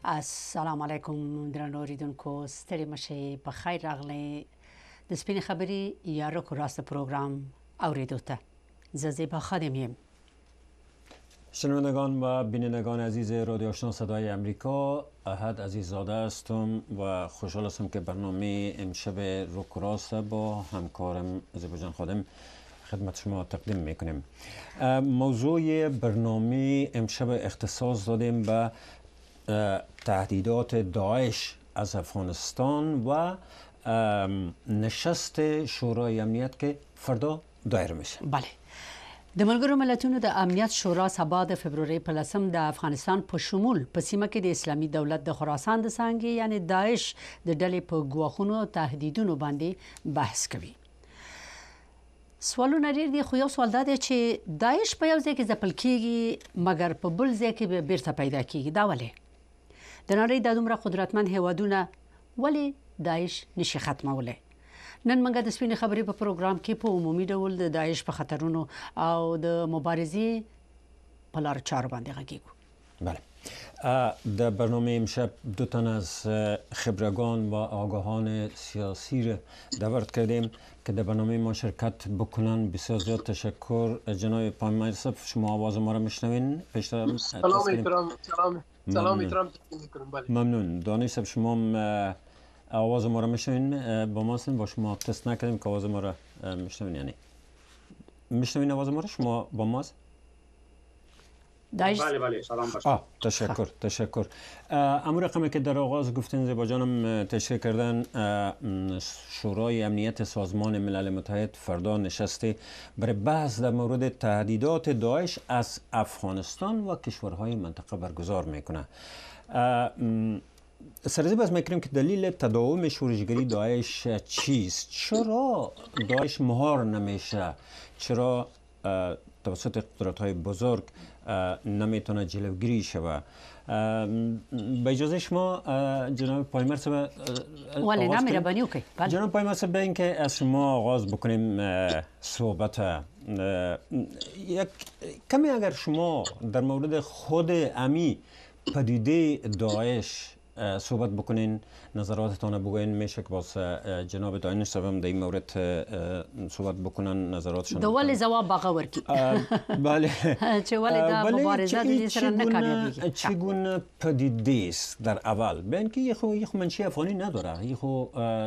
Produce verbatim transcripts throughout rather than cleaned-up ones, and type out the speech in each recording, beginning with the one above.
السلام علیکم درنو اوریدونکو ستړي مشي په خیر راغلی د سپین خبري یا رکو راست پروگرام اوریدو ته زیبا خادم یم. شنوندگان و بینندگان عزیز رادیو آشنا صدای امریکا، احد عزیززاده هستم و خوشحال هستم که برنامه امشب رکو راست با همکارم زیبا جان خادم خدمت شما تقدیم میکنیم. موضوع برنامه امشب اختصاص دادیم به تهدیدات داعش از افغانستان و نشست شورای امنیت که فردا دایر میشه. بله. د ملګرو ملتونو د امنیت شورا سبا د فبرवरी په لسم د افغانستان په شمول په سیمه کې د اسلامي دولت د خراسان د څنګه یعنی داعش د ډلې په ګواښونو او تهدیدونو باندې بحث کوي. سوالونه لري دی خو یو سوال دا دی چې داعش په یو ځای کې ځپل کیږي مګر په بل ځای کې به بیرته پیدا کیږي. دا ولې د نړۍ د دومره قدرتمن هیوادونه ولې داعش نشي ختمولی؟ نن موږ د سپین خبري په پروګرام کې په عمومي ډول د داعش په خطرونو او د مبارزې په لار چارو باندې غږیږو. بله. در برنامه امشب دو تن از خبرگان و آگاهان سیاسی را دعوت کردیم که در برنامه ما شرکت بکنن. بسیار زیاد تشکر. جناب پایمال صاحب شما آواز ما را میشنوین؟ سلام احترام سلام سلام احترام بله. ممنون. دانش صاحب شما آواز ما را میشنوین؟ با ما هستین؟ با شما تست نکردیم که آواز ما را میشنوین یعنی میشنوین آواز ما را؟ شما با ما هست؟ بله بله سلام باشه. آه تشکر تشکر. امور رقمی که در آغاز گفتین زیبا جانم تشریح کردن شورای امنیت سازمان ملل متحد فردا نشسته برای بحث در مورد تهدیدات داعش از افغانستان و کشورهای منطقه برگزار میکنه. سرزی باز میکنیم که دلیل تداوم شورشگری داعش چیست؟ چرا داعش مهار نمیشه؟ چرا توسط قدرت‌های بزرگ نمیتونه جلوگیری شود؟ به اجازه شما جناب پایمر صاحب ولی نمیره بانیو که جناب پایمر صاحب به اینکه از شما آغاز بکنیم صحبت یک کمی اگر شما در مورد خود امی پدیده داعش صحبت بکنین، نظراتتان بگوین، میشه که باز جناب دانش صاحب هم در این مورد صحبت بکنن نظراتشان. دوال جواب باقا ورکی. بله. چه ولی دا مبارزه دیگه سر نکامیابی. چگونه پدیده است در اول؟ به اینکه یه خو یه خو منشی افغانی نداره، یه خو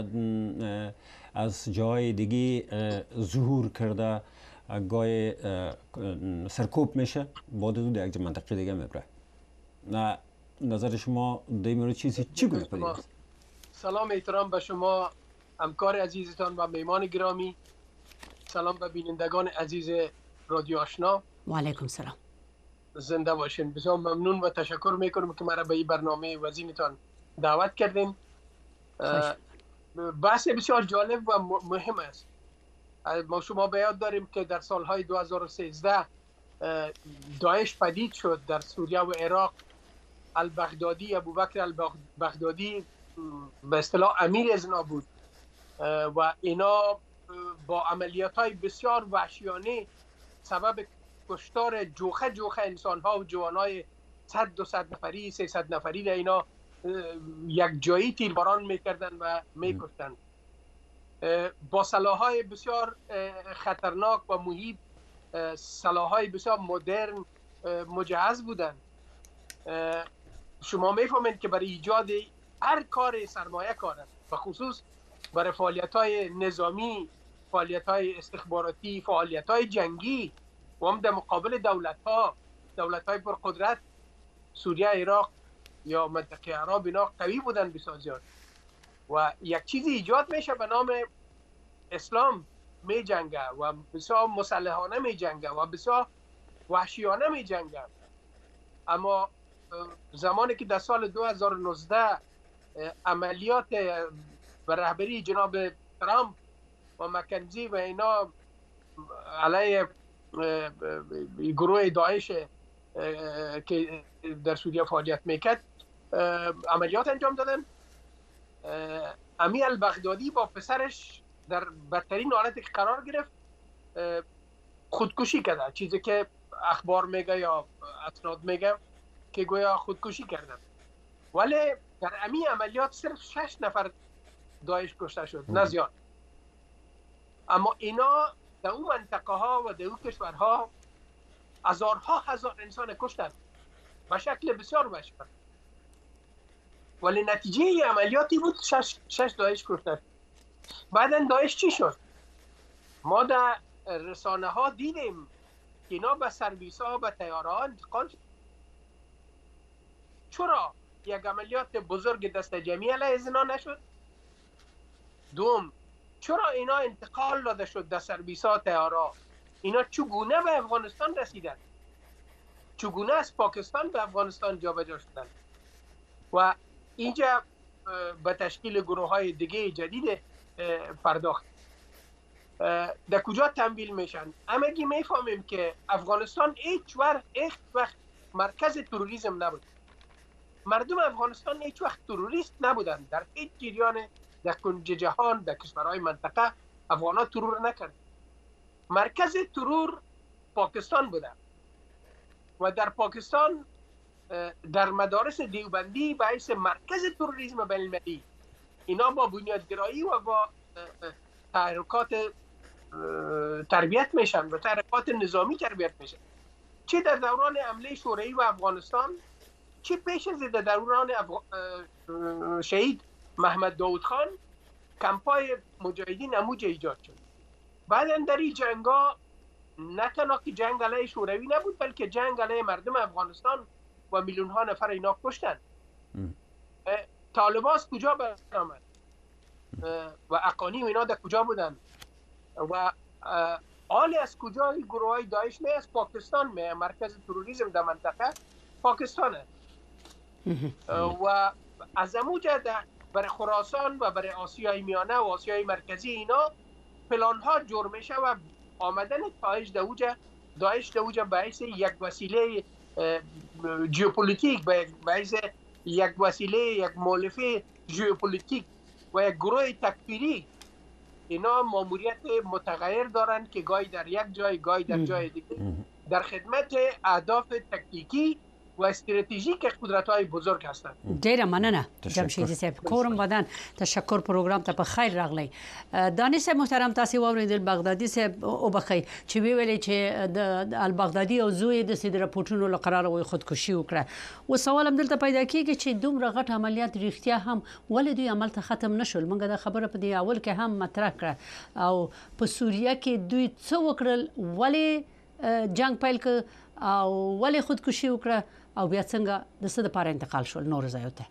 از جای دیگه ظهور کرده، گاهی سرکوب میشه، بعد از یک منطقه دیگه میبره. نه نظر شما در این مورد چیزی چگونه پدید است؟ سلام احترام به شما همکار عزیزتان و میمان گرامی. سلام به بینندگان عزیز رادیو آشنا. و علیکم سلام. زنده باشین. بسیار ممنون و تشکر میکنم که مرا به این برنامه وزینتان دعوت کردین. بحث بسیار جالب و مهم است. ما شما به یاد داریم که در سالهای دو هزار و سیزده داعش پدید شد در سوریه و عراق. البغدادی ابوبکر البغدادی به اصطلاح امیر ازنا بود و اینا با عملیات های بسیار وحشیانه سبب کشتار جوخه جوخه انسان ها و جوان های صد دو صد نفری سیصد نفری را اینا یک جایی تیرباران میکردن و میکشتن. با سلاح‌های بسیار خطرناک و مهیب، سلاح‌های بسیار مدرن مجهز بودن. شما میفهمید که برای ایجاد هر کار سرمایه کار است و خصوص برای فعالیت‌های نظامی، فعالیت‌های استخباراتی، فعالیت‌های جنگی و هم در مقابل دولت‌ها دولت‌های پرقدرت سوریه، عراق یا منطقه عرب اینا قوی بودن بسیار زیاد و یک چیزی ایجاد میشه به نام اسلام می جنگه و بسیار مسلحانه می جنگه و بسیار وحشیانه می جنگه. اما زمانی که در سال دو هزار و نوزده عملیات به رهبری جناب ترامپ و مکنزی و اینا علیه گروه داعش که در سوریه فعالیت میکرد عملیات انجام دادن، امی البغدادی با پسرش در بدترین حالتی که قرار گرفت خودکشی کرده، چیزی که اخبار میگه یا اسناد میگه که گویا خودکشی کردن. ولی در امی عملیات صرف شش نفر داعش کشته شد، نه زیاد. اما اینا در اون منطقه ها و در اون کشورها هزارها هزار انسان کشتن به شکل بسیار بشبه، ولی نتیجه عملیاتی بود شش, شش داعش کشته. بعدا داعش چی شد؟ ما در رسانه ها دیدیم که اینا به سرویس ها به تیاره ها انتقال شد. چرا یک عملیات بزرگ دست جمعی علیه اینا نشد؟ دوم، چرا اینا انتقال داده شد در سرویس ها تیاره ها؟ اینا چگونه به افغانستان رسیدن؟ چگونه از پاکستان به افغانستان جابجا شدن؟ و اینجا به تشکیل گروه های دیگه جدید پرداخت. در کجا تمویل میشن؟ همگی میفهمیم که افغانستان هیچ وقت هیچ وقت مرکز تروریسم نبود. مردم افغانستان هیچ وقت تروریست نبودن. در هیچ جریان در کنج جهان در کشورهای منطقه افغانان ترور نکرد. مرکز ترور پاکستان بوده و در پاکستان در مدارس دیوبندی به حیث مرکز تروریسم بین المللی اینا با بنیادگرایی و با تحرکات تربیت میشن و تحرکات نظامی تربیت میشن، چه در دوران حمله شوروی و افغانستان، چه پیش از در دوران افغ... شهید محمد داود خان. کمپای مجاهدین اموج ایجاد شد. بعدا در این جنگ ها نه تنها که جنگ علیه شوروی نبود، بلکه جنگ علیه مردم افغانستان و میلیون ها نفر اینا کشتن. طالبان از کجا برآمد و اقانی و اینا در کجا بودن و آل از کجا گروه های داعش می از پاکستان می، مرکز تروریسم در منطقه پاکستانه و از اموجه در برای خراسان و برای آسیای میانه و آسیای مرکزی اینا پلان ها جور میشه و آمدن داعش دوجه داعش دوجه به حیث یک وسیله ژئوپلیتیک، به حیث یک وسیله یک مؤلفه ژئوپلیتیک و یک گروه تکفیری اینا ماموریت متغیر دارند که گاهی در یک جای گاهی در جای دیگه در خدمت اهداف تکتیکی و استراتژیک قدرت‌های بزرگ هستند. ډیره مننه جمشیدی صاحب. کورم بدن تشکر پروګرام ته په خیر راغلی. دانش محترم تاسو واوریدل بغدادي صاحب او بخی چې ویلې چې د البغدادي او زوی د سید راپورټونو لقرار وي خودکشي وکړه. و سوال هم دلته پیدا کیږي چې دومره غټ عملیات ریښتیا هم ولې دوی عمل ته ختم نشول؟ موږ دا خبره په دی اول کې هم مطرح کړه او په سوریه کې دوی څه وکړل؟ ولې جنگ پیل ک او ولې خودکشي وکړه او بیا څنګه د څه لپاره انتقال شول نور ځایو ته؟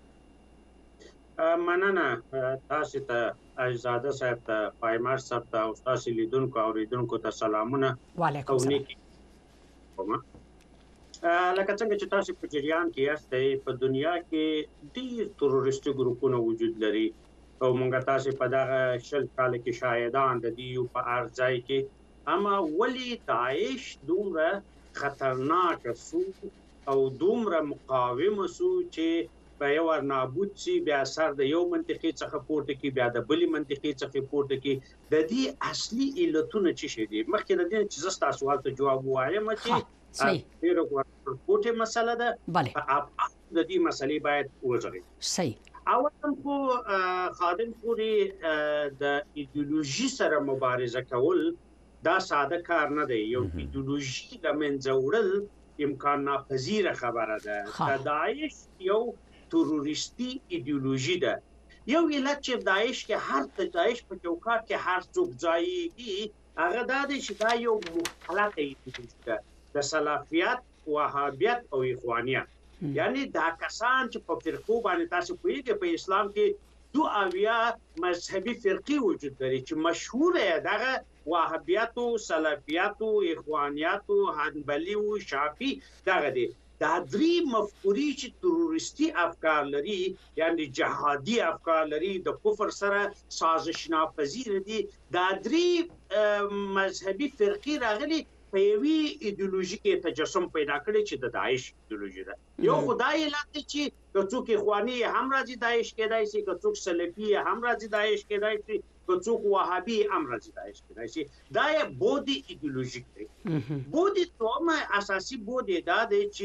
مننه تاسو ته اجازه صاحب ته پایمار صاحب ته او تاسو لیدونکو او اوریدونکو ته سلامونه. وعلیکم السلام. لکه څنګه چې تاسو په جریان کې یاستئ په دنیا کې ډېر تروریستي ګروپونه وجود لري او موږ تاسو په دغه شل کال کې شاهدان د دې په ارزای کې اما ولې داعش دومره خطرناک سو او دومره مقاوم سو چې په یو نابود سي بیا سر د یو منطقې څخه پورته کې بیا د بلې منطقې څخه پورته کې د دې اصلي علتونه څه شي دي؟ مخکې د دې چې زه ستاسو سوال ته جواب وایم چې ډیره ورپورټه مسله ده په د دې مسلې باید وځي. صحیح. اول خو خادم پوری د ایدئولوژي سره مبارزه کول دا ساده کار نه دی. یو ایدئولوژي د منځه وړل امکان ناپذیره خبره ده. د داعش یو تروریستی ایدئولوژي ده. یو علت چې داعش کې هر داعش په چوکاټ کې هر څوک ځایږي هغه دا دی چې دا یو مختلط ایدئولوژي ده د سلفیت، وهابیت او اخوانیت. یعنی دا کسان چې په فرقو باندې تاسو پوهیږئ په اسلام کې دو اویا مذهبي فرقې وجود لري چې مشهوره دغه وهابیت، سلفیت، اخوانیت، حنبلی، شافعی دغه دي. دا درې مفکورې چې تروریستي افکار لري یعنی جهادي افکار لري د کفر سره سازش ناپذیر دي. دا درې مذهبي فرقې راغلي په یوې ایدئولوژي کې تجسم پیدا کړي چې د داعش ایدئولوژي ده. یو خدای علت چې څوک اخوانی هم راځي داعش کېدای شي، څوک سلفي هم راځي داعش کېدای شي، څوک وهابي هم راځي داعش کېدای شي. دا یو بودی ایدئولوژیک دی. بودی دومره اساسي بودی دا دی چې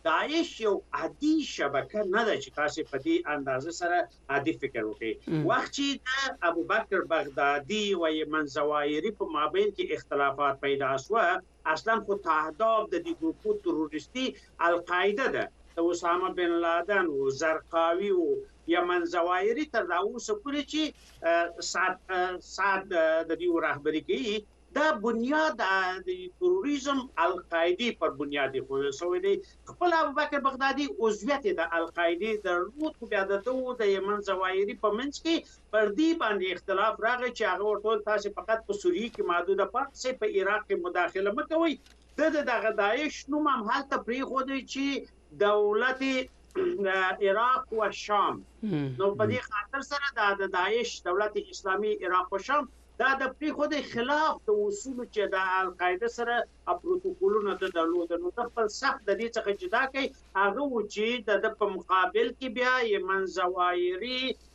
داعش یو عادي شبکه نه ده چې تاسو په دې اندازه سره عادي فکر وکړئ. وخت چې د ابوبکر بغدادي او یمن زوایری په مابین کې اختلافات پیدا شوه، اصلا خو تهداب د دې ګروپ تروریستي القاعده ده، د اسامه بن لادن او زرقاوي او یمن زوایری تر دا اوسه پورې چې سات سات د دې رهبری کوي. دا بنیاد د تروریزم القاعده پر بنیاد خو سوی دی. خپل ابوبکر بغدادي عضویت د القاعده درلود، بیا دته د یمن زوایری په منځ کې پر دې باندې اختلاف راغی چې هغه ورته تاسو فقط په سوریه کې محدوده پاتې، په عراق کې مداخله مکوئ. د دغه داعش نوم هم هلته پرېښودی چې دولت عراق و شام. نو په دې خاطر سره د داعش دولت اسلامي عراق و شام دا د پریخود خلاف د اصول چې د القاعده سره پروتوکولونه د درلود، نو د خپل سخت د دې څخه جدا کوي. هغه و چې د په مقابل کې بیا یمن زوایری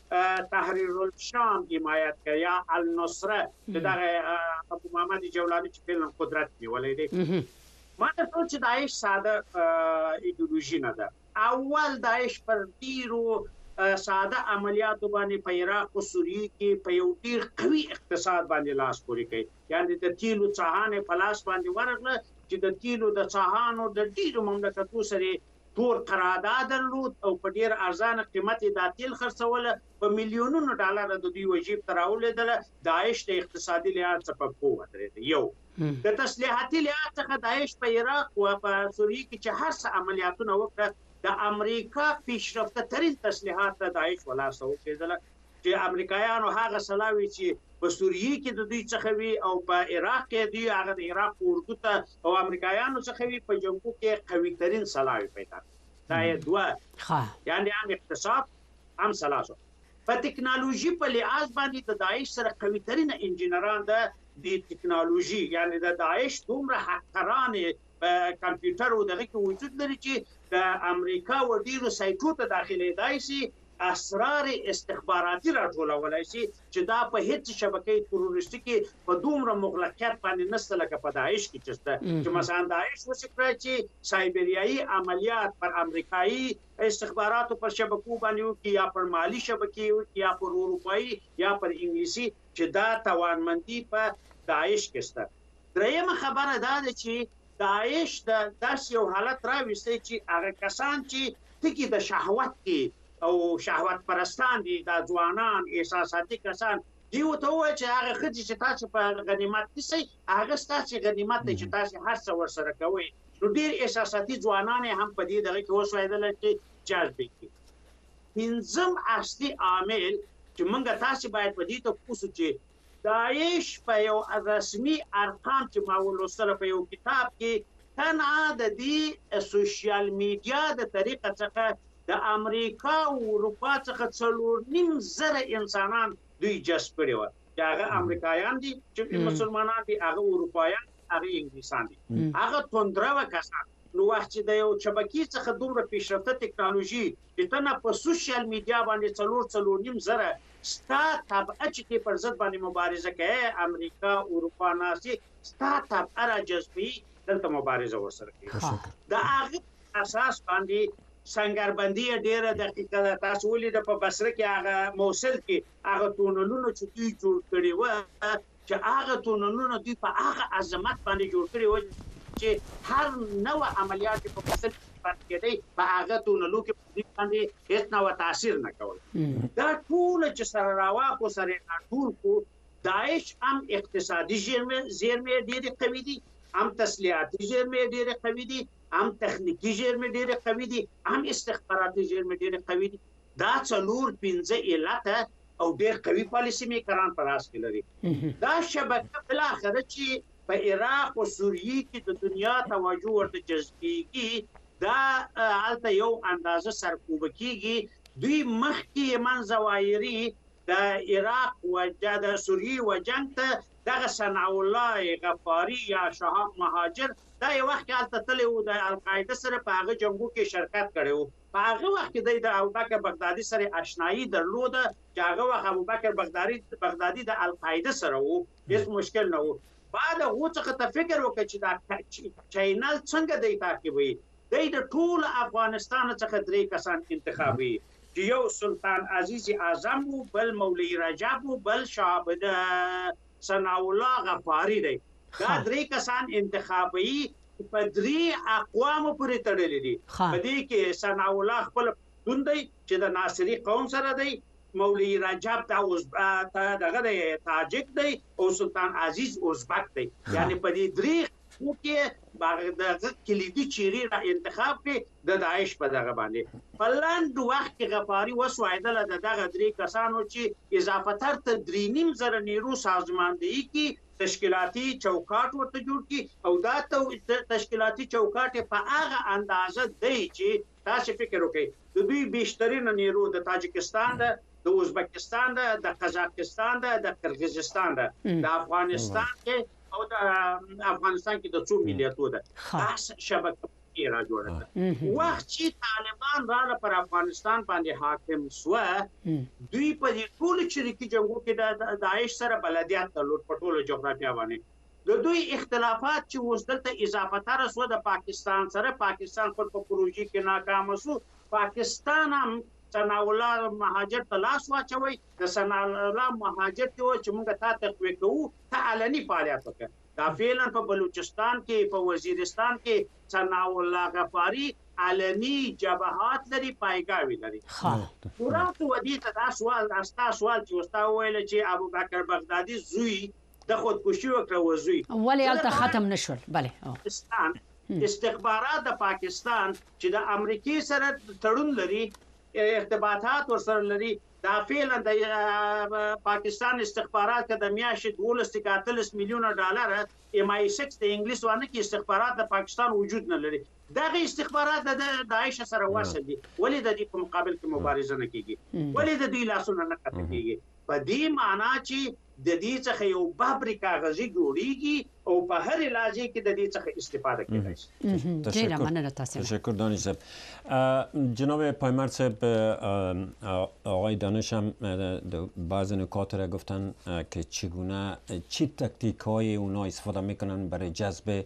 تحریر الشام حمایت کوي یا النصره چې د ابو محمد جولانی چې فلم قدرت نیولې دی. ما ته ټول چې داعش ساده ایدئولوژي نه ده. اول داعش پر ډیرو ساده عملیاتو باندې په عراق او سوریه کې په یو ډیر قوي اقتصاد باندې لاس پورې کوي. یعنی د تیلو څاهانې په لاس باندې ورغله چې د تیلو د څاهانو د ډیرو مملکتونو سره تور قرارداد درلود او په ډیر ارزانه قیمت د تیل خرڅول، په میلیونونو ډالر د دوی وجیب تراولېدل. داعش د اقتصادي لحاظ څخه په ودرېد. یو د تسلیحاتي لحاظ څخه داعش په عراق او په سوریه کې چې هر څه عملیاتونه وکړه، د امریکا پیشرفته ترین تسلیحات د داعش ولاسه وکړل چې امریکایانو هغه سلاوي چې په سوریه کې د دوی څخه وی او په عراق کې دی هغه د عراق اردو ته او امریکایانو څخه وی په جنگو کې قوي ترین سلاوي پیدا. دا یې دوه ښه یعنی هم اقتصاد هم سلاسو. په ټکنالوژي په لحاظ باندې د داعش سره قوي ترین انجینران د دې ټکنالوژي، یعنی د داعش دومره حقرانه په کمپیوټر او دغه کې وجود لري چې د امریکا و ډیرو سایټو ته داخلي دای شي اسرار استخباراتي راټولولای شي چې دا په هیڅ شبکې تروریستي کې په دومره مغلقیت باندې نسته لکه په داعش کې چسته چې مثلا داعش وسکړه چې سایبریایي عملیات پر امریکایي استخباراتو پر شبکو باندې وکړي یا پر مالی شبکې وکړي یا پر اروپایي یا پر انګلیسي، چې دا توانمندي په داعش کې شته. درېمه خبره دا ده چې داعش د داس یو حالت راوستي چې هغه کسان چې ټکی د شهوت کې او شهوت پرستان دي، د ځوانان احساساتي کسان دی، وته وای چې هغه خدي چې تاسو په غنیمت کې هغه ستاسو غنیمت چې تاسو هر څه ورسره کوي. نو ډیر احساساتي ځوانان هم په دې دغه کې وسویدل چې جذب کړي. پنځم اصلي عامل چې موږ تاسو باید په دې ته پوښتنه چې داعش په یو رسمي ارقام چې ما ولوستل په یو کتاب کې تنها د دې سوشل میډیا د طریقه څخه د امریکا او اروپا څخه څلور نیم زره انسانان دوی جذب کړي وو، چې هغه امریکایان دي چې مسلمانان دي، هغه اروپایان، هغه انګلیسان دي، هغه توندره کسان. نو وخت چې د یو شبکې څخه دومره پیشرفته ټکنالوژي چې تنها په سوشل میډیا باندې څلور څلور نیم زره ستا طبعه چې پر ضد باندې مبارزه کوي، امریکا اروپا ناسي ستا طبعه را جذبي دلته مبارزه ورسره کوي. د هغه اساس باندې سنگربندي ډیره دقیقه ده. تاسو ولید په بصره کې هغه موصل کې هغه تونلونه چې دوی جوړ کړي و، چې هغه تونلونه دوی په هغه عظمت باندې جوړ کړي و چې هر نوع عملیات په بصره کې کېدی په هغه تونلو کې باندې هیڅ نوع تاثیر نه کول. دا ټول چې سره راواخو سره ټول کو داعش هم اقتصادي زیرمې ډېرې قوي دي، هم تسلیحاتي زیرمې ډېرې قوي دي، هم تخنیکی زیرمې ډېرې قوي دي، هم استخباراتي زیرمې ډېرې قوي دي. دا څلور پنځه علت او ډېر قوي پالیسي میکران په لاس کې لري. دا شبکه بالاخره چې په عراق او سوریه کې د دنیا توجه ورته جذبېږي، دا هلته یو اندازه سرکوب کېږي. دوی مخکې یمن زوایري د عراق و د سوریه و جنگ ته دغه صنع الله غفاری یا شهاب مهاجر دا یو وخت هلته تللی و، د القاعده سره په هغه جنګو کې شرکت کړی و. په هغه وخت کې د ابوبکر بغدادي سره آشنایي درلوده، چې هغه وخت ابوبکر بغدادي بغدادي د القاعده سره و، هیڅ مشکل نه و. بعد هغه څخه ته فکر وکړي چې دا چینل څنګه دی تعقیبوي. د ټول افغانستان څخه درې کسان انتخابي چې یو سلطان عزیز اعظم وو، بل مولوی رجب وو، بل شاه ثنا الله غفاری دی. دا درې کسان انتخابي په درې اقوامو پورې تړلي دي. په دې کې ثنا الله خپل پښتون دی چې د ناصري قوم سره دی، مولوی رجب دا دغه دی تاجک دی، او سلطان عزیز ازبک دی. یعنی په دې درې کې د کلیدي چیرې را انتخاب کې د داعش په دغه باندې په لاند وخت کې غفاری وسوایدل د دغه درې کسانو چې اضافه تر ته درې نیم زره نیرو سازماندهي کې تشکیلاتي چوکاټ ورته جوړ کی، او دا تشکیلاتي چوکاټ په هغه اندازه دی چې تاسو فکر وکړئ د دوی بیشترین نیرو د تاجکستان ده، د ازبکستان ده، د قزاقستان ده، د قرغیزستان ده، د افغانستان کې او د افغانستان کې د څو ملیتو ده. دا شبکه کې را جوړه ده. وخت چې طالبان را پر افغانستان باندې حاکم شو، دوی په دې ټول چریکي جنگو کې د داعش سره بلدیات درلود په ټولو جغرافیا باندې. د دوی اختلافات چې اوس دلته اضافه تر شو د پاکستان سره، پاکستان خپل په پروژې کې ناکام شو، پاکستان هم ثنا الله مهاجر ته لاس واچوي، د ثنا الله مهاجر ته چې موږ تا تقوی کوو، ته علني فعالیت وکړه. دا فعلا په بلوچستان کې، په وزیرستان کې ثنا الله غفاری علني جبهات لري، پایګاوي لري. مراد ودی ته دا سوال استا سوال چې وستا ویل چې ابو بکر بغدادي زوی د خودکشي وکړه، وزوی ولې الته ختم نشول. بله پاکستان استخبارات د پاکستان چې د امریکای سره تړون لري، ارتباطات ورسره لري، دا فعلا د پاکستان استخبارات د میاشتې دولس تکاتلس میلیونه ډالر ام آی سکس د انګلیس وانه کې استخبارات د پاکستان وجود نه لري. دغه استخبارات د داعش سره وصل دي. ولې د دې په مقابل کې مبارزه نه کیږي؟ ولې د دې لاسونه نه قطع کیږي؟ په دې معنا چې د دې څخه یو بابري کاغذي جوړیږي او په هر علاج کې د دې څخه استفاده کیږي. ډیره مننه تاسو. تشکر دانش صاحب. جناب پایمرد صاحب، آقای دانش هم بعض نکات را گفتن که چگونه چی تکتیک های اونا استفاده میکنن برای جذب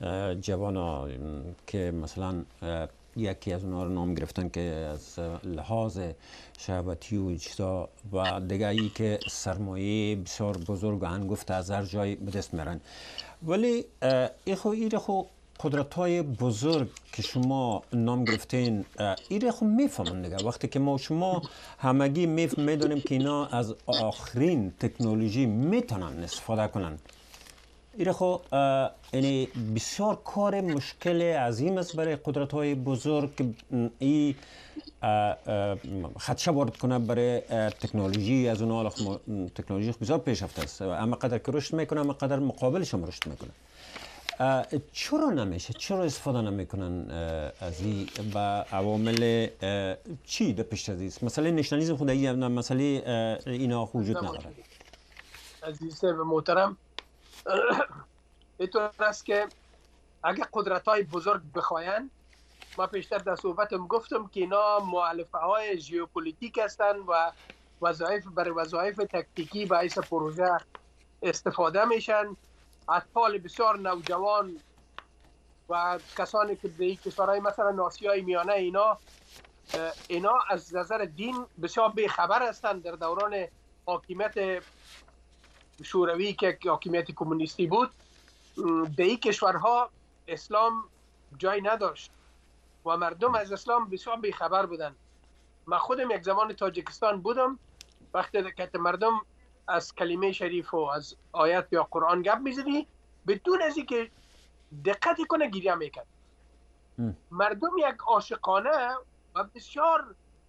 جوانان، که مثلا یکی از اونها رو نام گرفتن که از لحاظ شهوتی و چیزا، و دیگه ای که سرمایه بسیار بزرگ و هنگفت از هر جای به دست میرن. ولی ایخو ایره خو قدرت های بزرگ که شما نام گرفتین ایره خو میفهمن دیگه. وقتی که ما شما همگی میدونیم که اینا از آخرین تکنولوژی میتونن استفاده کنن، ایره خو یعنی بسیار کار مشکل عظیم است برای قدرت های بزرگ که این خدشه وارد کنه برای تکنولوژی. از اون حال تکنولوژی بسیار پیشرفته است، اما قدر که رشد میکنه اما قدر مقابلش هم رشد میکنه. چرا نمیشه؟ چرا استفاده نمیکنن از این با عوامل چی در پیش است؟ مسئله نشنالیزم خودی هم مسئله اینا وجود نداره. عزیز محترم، اینطور است که اگه قدرت های بزرگ بخواین، ما پیشتر در صحبتم گفتم که اینا مؤلفه های ژئوپلیتیک هستند و وظایف برای وظایف تکتیکی باعث پروژه استفاده میشن. اطفال بسیار نوجوان و کسانی که به کشورهای مثلا آسیای میانه اینا اینا از نظر دین بسیار بیخبر هستند. در دوران حاکمیت شوروی که حاکمیت کمونیستی بود، در این کشورها اسلام جای نداشت و مردم از اسلام بسیار بیخبر بودند. من خودم یک زمان تاجیکستان بودم، وقتی که مردم از کلمه شریف و از آیت یا قرآن گپ میزدی، بدون از اینکه دقت کنه گریه میکرد. مردم یک عاشقانه و بسیار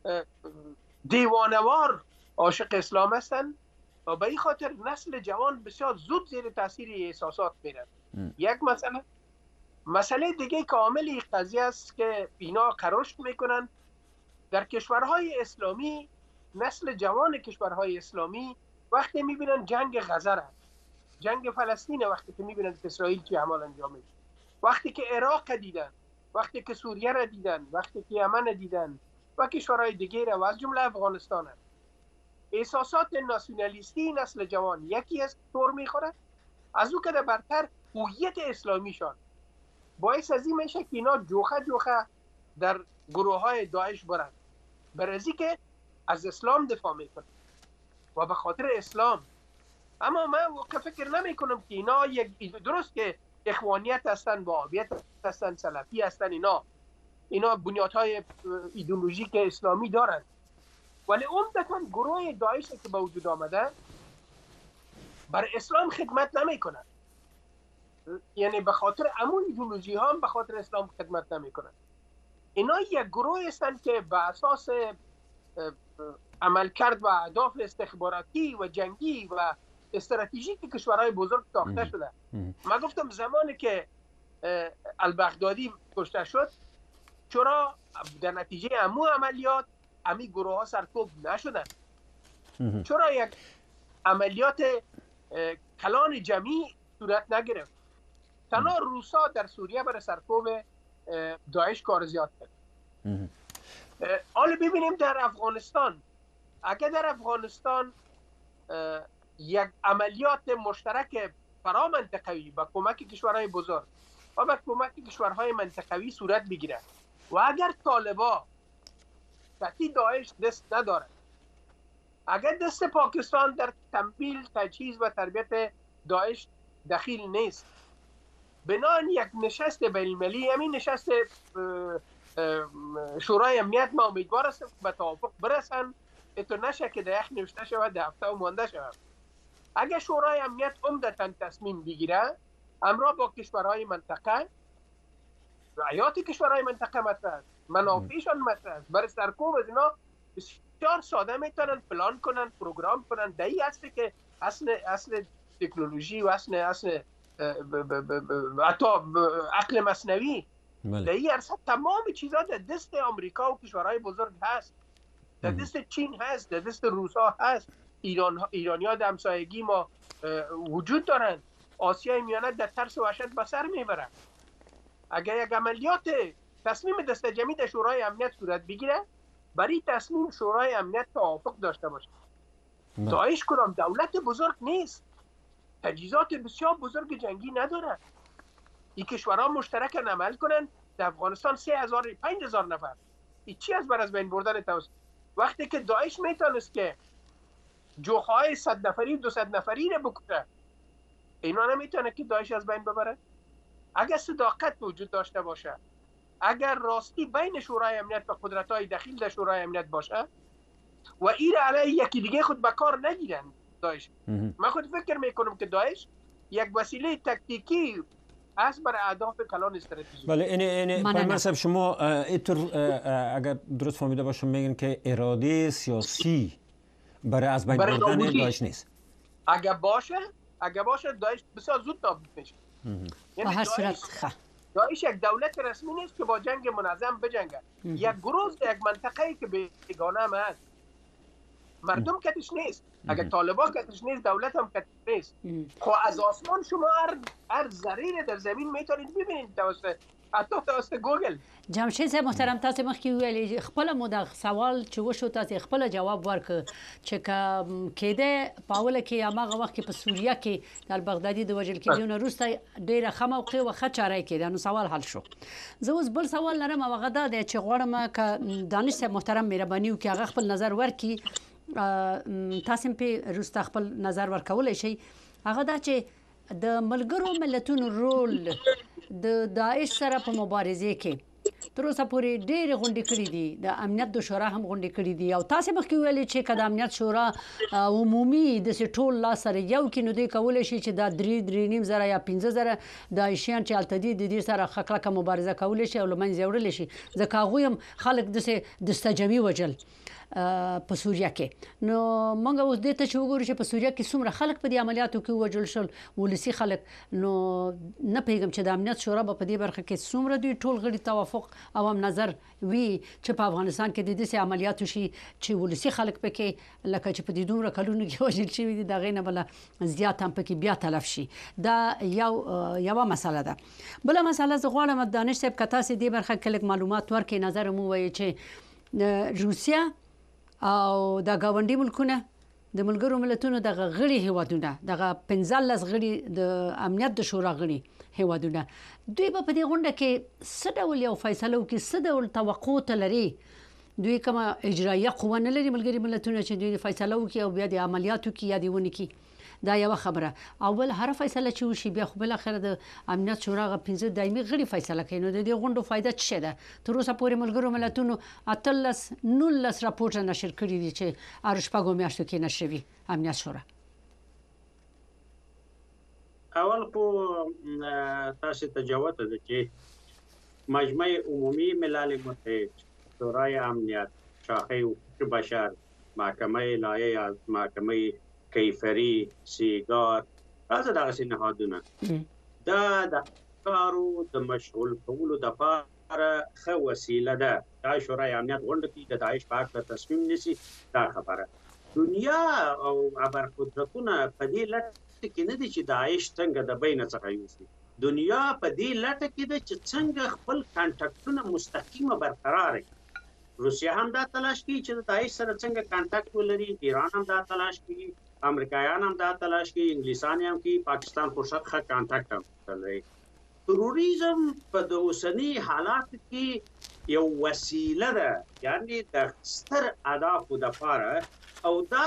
دیوانوار عاشق اسلام هستند و به این خاطر نسل جوان بسیار زود زیر تاثیر احساسات میرن. یک مسئله مسئله دیگه کامل این قضیه است که اینا قرارش میکنن در کشورهای اسلامی. نسل جوان کشورهای اسلامی وقتی میبینن جنگ غزه را، جنگ فلسطین، وقتی که میبینن که اسرائیل چی اعمال انجام میده، وقتی که عراق دیدن، وقتی که سوریه را دیدن، وقتی که یمن دیدن و کشورهای دیگه را و از جمله افغانستان را، احساسات ناسیونالیستی نسل جوان یکی از طور میخوره، از او که برتر هویت اسلامیشان باعث از این میشه که اینا جوخه جوخه در گروه های داعش برند، برای که از اسلام دفاع میکنن و به خاطر اسلام. اما من فکر نمی کنم که اینا یک درست که اخوانیت هستن، وهابیت هستن، سلفی هستن، اینا اینا بنیادهای ایدئولوژیک اسلامی دارن، ولی عمدتاً گروه داعش که به وجود آمده بر اسلام خدمت نمی کنن. یعنی به خاطر همون ایدئولوژی ها هم به خاطر اسلام خدمت نمی کنن. اینا یک گروه هستند که به اساس عملکرد و اهداف استخباراتی و جنگی و استراتژیک کشورهای بزرگ ساخته شده. من گفتم زمانی که البغدادی کشته شد، چرا در نتیجه همون عملیات امی گروه ها سرکوب نشدن؟ چرا یک عملیات کلان جمعی صورت نگرفت؟ تنها روسا در سوریه برای سرکوب داعش کار زیاد کرد. حالا ببینیم در افغانستان، اگر در افغانستان یک عملیات مشترک فرامنطقوی با کمک کشورهای بزرگ و با کمک کشورهای منطقوی صورت بگیره و اگر طالبا کتی داعش دست نداره، اگر دست پاکستان در تمویل، تجهیز و تربیت داعش دخیل نیست، بنان یک نشست بین‌المللی، همین نشست شورای امنیت، ما امیدوار هستیم به توافق برسن، اتو نشه که در یک نوشته شود در هفته و مانده شود. اگر شورای امنیت عمدتاً تصمیم بگیره همراه با کشورهای منطقه، رعایات کشورهای منطقه مطرح است، منافعشان مطرح است، برای سرکوب از اینا بسیار ساده میتونن پلان کنن، پروگرام کنن. دایی هستی که اصل اصل تکنولوژی و اصل اصل حتی عقل مصنوی دایی هست. تمام چیزا در دست آمریکا و کشورهای بزرگ هست، در دست چین هست، در دست روسا هست. ایران ایرانی‌ها در همسایگی ما وجود دارن. آسیای میانه در ترس و وحشت به سر میبرن. اگر یک عملیات تصمیم دست جمعی در شورای امنیت صورت بگیره، برای تصمیم شورای امنیت توافق داشته باشه. داعش کدام دولت بزرگ نیست، تجهیزات بسیار بزرگ جنگی نداره. این کشورها مشترکاً عمل کنن. در افغانستان سه هزار پنج هزار نفر، این چی از بر از بین بردن توسط وقتی که داعش میتونست که جوخهای صد نفری دوصد نفری رو بکشه، اینا نمیتونه که داعش از بین ببره. اگر صداقت وجود داشته باشه، اگر راستی بین شورای امنیت و قدرت‌های داخل در شورای امنیت باشه و این علیه یکی دیگه خود به کار نگیرن داعش، من خود فکر میکنم که داعش یک وسیله تکتیکی است برای اهداف کلان استراتژیک. بله، این این پیمان صاحب، شما اینطور اگر درست فهمیده باشم میگن که اراده سیاسی برای از بین بردن داعش نیست. اگر باشه اگر باشه داعش بسیار زود نابود میشه. به هر صورت داعش یک دولت رسمی نیست که با جنگ منظم بجنگه. یک گروه یک منطقه‌ای که بیگانه هم هست. مردم کتش نیست. اگر طالبان کتش نیست، دولت هم کتش نیست. خب از آسمان شما هر هر ذره در زمین میتونید ببینید توسط حتی توسط گوگل. جمشید صاحب محترم، تاسو مخکې ویلي خپل مو د سوال چې وشو تاسو خپل جواب ورک چې کېده پاول کې هغه وخت کې په سوریه کې د البغدادي د وژل کېدو نه وروسته ډېره ښه موقع او ښه چاره کېده، نو سوال حل شو. زه اوس بل سوال لرم، هغه دا دی چې غواړم که دانش صاحب محترم مهرباني وکړي هغه خپل نظر ورکړي، تاسو په وروسته خپل نظر ورکولی شئ. هغه دا چې د ملګرو ملتونو رول د داعش سره په مبارزه کې تر اوسه پورې ډېرې غونډې کړې دي، د امنیت د شورا هم غونډې کړې دي، او تاسې مخکې ویلې چې که د امنیت شورا عمومي داسې ټول لاس سره یو کړي نو دوی کولی شي چې دا درې درې نیم زره یا پنځه زره داعشیان چې هلته دي د دې سره ښه کلکه مبارزه کولی شي او له منځه یې وړلی شي، ځکه هغوی هم خلک داسې دستجوي وژل په سوریه کې. نو موږ اوس دې ته چې وګورو چې په سوریه کې څومره خلک په دې عملیاتو کې ووژل شول، ولسي خلک، نو نه پوهېږم چې د امنیت شورا به په دې برخه کې څومره دوی ټول غړي توافق او هم نظر وي چې په افغانستان کې د داسې عملیاتو شي چې ولسي خلک پکې لکه چې په دې دومره کلونو کې وژل شوي دي د هغې نه بله زیات هم پکې بیا تلف شي. دا یو یوه مسله ده. بله مسله زه غواړم دانش صاحب که تاسې دې برخه کې لږ معلومات ورکړئ، نظر مو ووایي چې روسیه او د ګاونډي ملکونه د ملګرو ملتونو د غړي هیوادونه د پنځلس غړي د امنیت د شورا غړي هیوادونه دوی په دې غونډه کې څه ډول یو فیصله وکړي، څه ډول توقع لري؟ دوی کوم اجرایه قوه نه لري ملګري ملتونه چې دوی فیصله وکړي او بیا د عملیاتو کې یا دی ونی کې؟ دا یو خبره. اول هر فیصله چې وشي بیا خو بل اخر د امنیت شورا غ پنځه دایمي غړي فیصله کوي. نو د دې غونډو فائدہ څه ده؟ تر اوسه پورې ملګرو ملتونو اتلس نولس راپورټ نشر کړی دي چې ارشپاګو میاشتو کې نشوي امنیت شورا. اول خو تاسو ته جواب ده چې مجمع عمومی ملل متحد، شورای امنیت، شاخه حقوق بشر، محکمه لایحه، محکمه کیفری، سیگار، راځه دغه سي نهادونه دا د کارو د مشغول کولو د لپاره ښه وسیله ده. دا شورای امنیت غونډه کې د داعش په اړه تصمیم نیسي. دا خبره دنیا او ابرقدرتونه په دې لټه کې نه دي چې داعش څنګه د بین څخه یوسي. دنیا په دې لټه کې ده چې څنګه خپل کانټاکټونه مستقیمه برقرار کړي. روسیا هم دا تلاش کوي چې د داعش سره څنګه کانټاکټ ولري، ایران هم دا تلاش کوي، امریکایان هم دا تلاش کوي، انګلیسان هم کوي، پاکستان خو ښه کانټاکټ هم لري. تروریزم په د اوسني حالات کې یو وسیله ده، یعنی د ستر اهدافو لپاره، او دا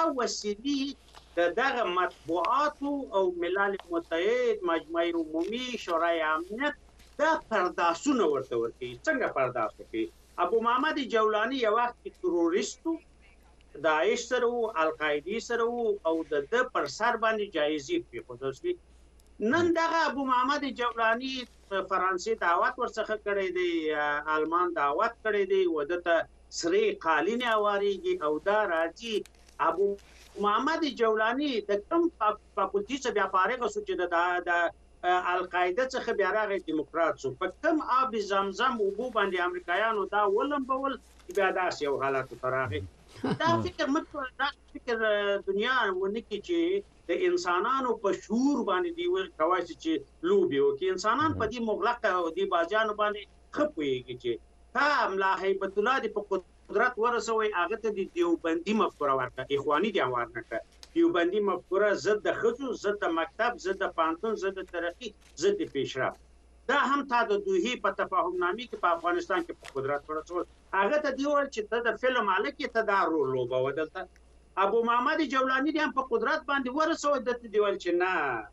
وسیلې د دغه مطبوعاتو او ملل متحد، مجمع عمومی، شورای امنیت دا پرداسونه ورته ورکوي. څنګه پرداس کوي؟ ابو محمد جولانی یو وخت تروریستو، داعش سره او القاعده سره او د د پر سر باندې جایزې پیښودل شي. نن دغه ابو محمد جولانی فرانسې دعوت ورڅخه کړی دی، آلمان دعوت کړی دی، ودته سری قالین اواريږي او دا راځي ابو محمد جولانی د کوم فاکولټي څخه بیا فارغ شو چې د القاعده څخه بیا راغی دیموکرات شو. په کوم آب زمزم او بو باندې امریکایانو دا ولم بول بیا داس یو حالت تراغي. دا فکر مت دا فکر دنیا ونکي چې د انسانانو په شعور باندې دی ور کوي چې لوبي او کې انسانان په دې مغلق او دې بازانو باندې خپويږي چې تا املا هیبت الله دی په قدرت ورسوي. هغه ته د دیوبندي مفکوره ورکړه، اخواني دی ورنکړه. دیوبندي مفکوره ضد د خزو، ضد د مکتب، ضد د پانتون، ضد د ترقی، ضد د پیشرفت. دا هم تا د دوی په تفاهم نامې کې په افغانستان کې په قدرت ورسول. هغه ته دی ول چې ته د فلم مالک ته دا رول لوبه ودلته. ابو محمد جولانی هم په قدرت باندې ورسول. د دی ول چې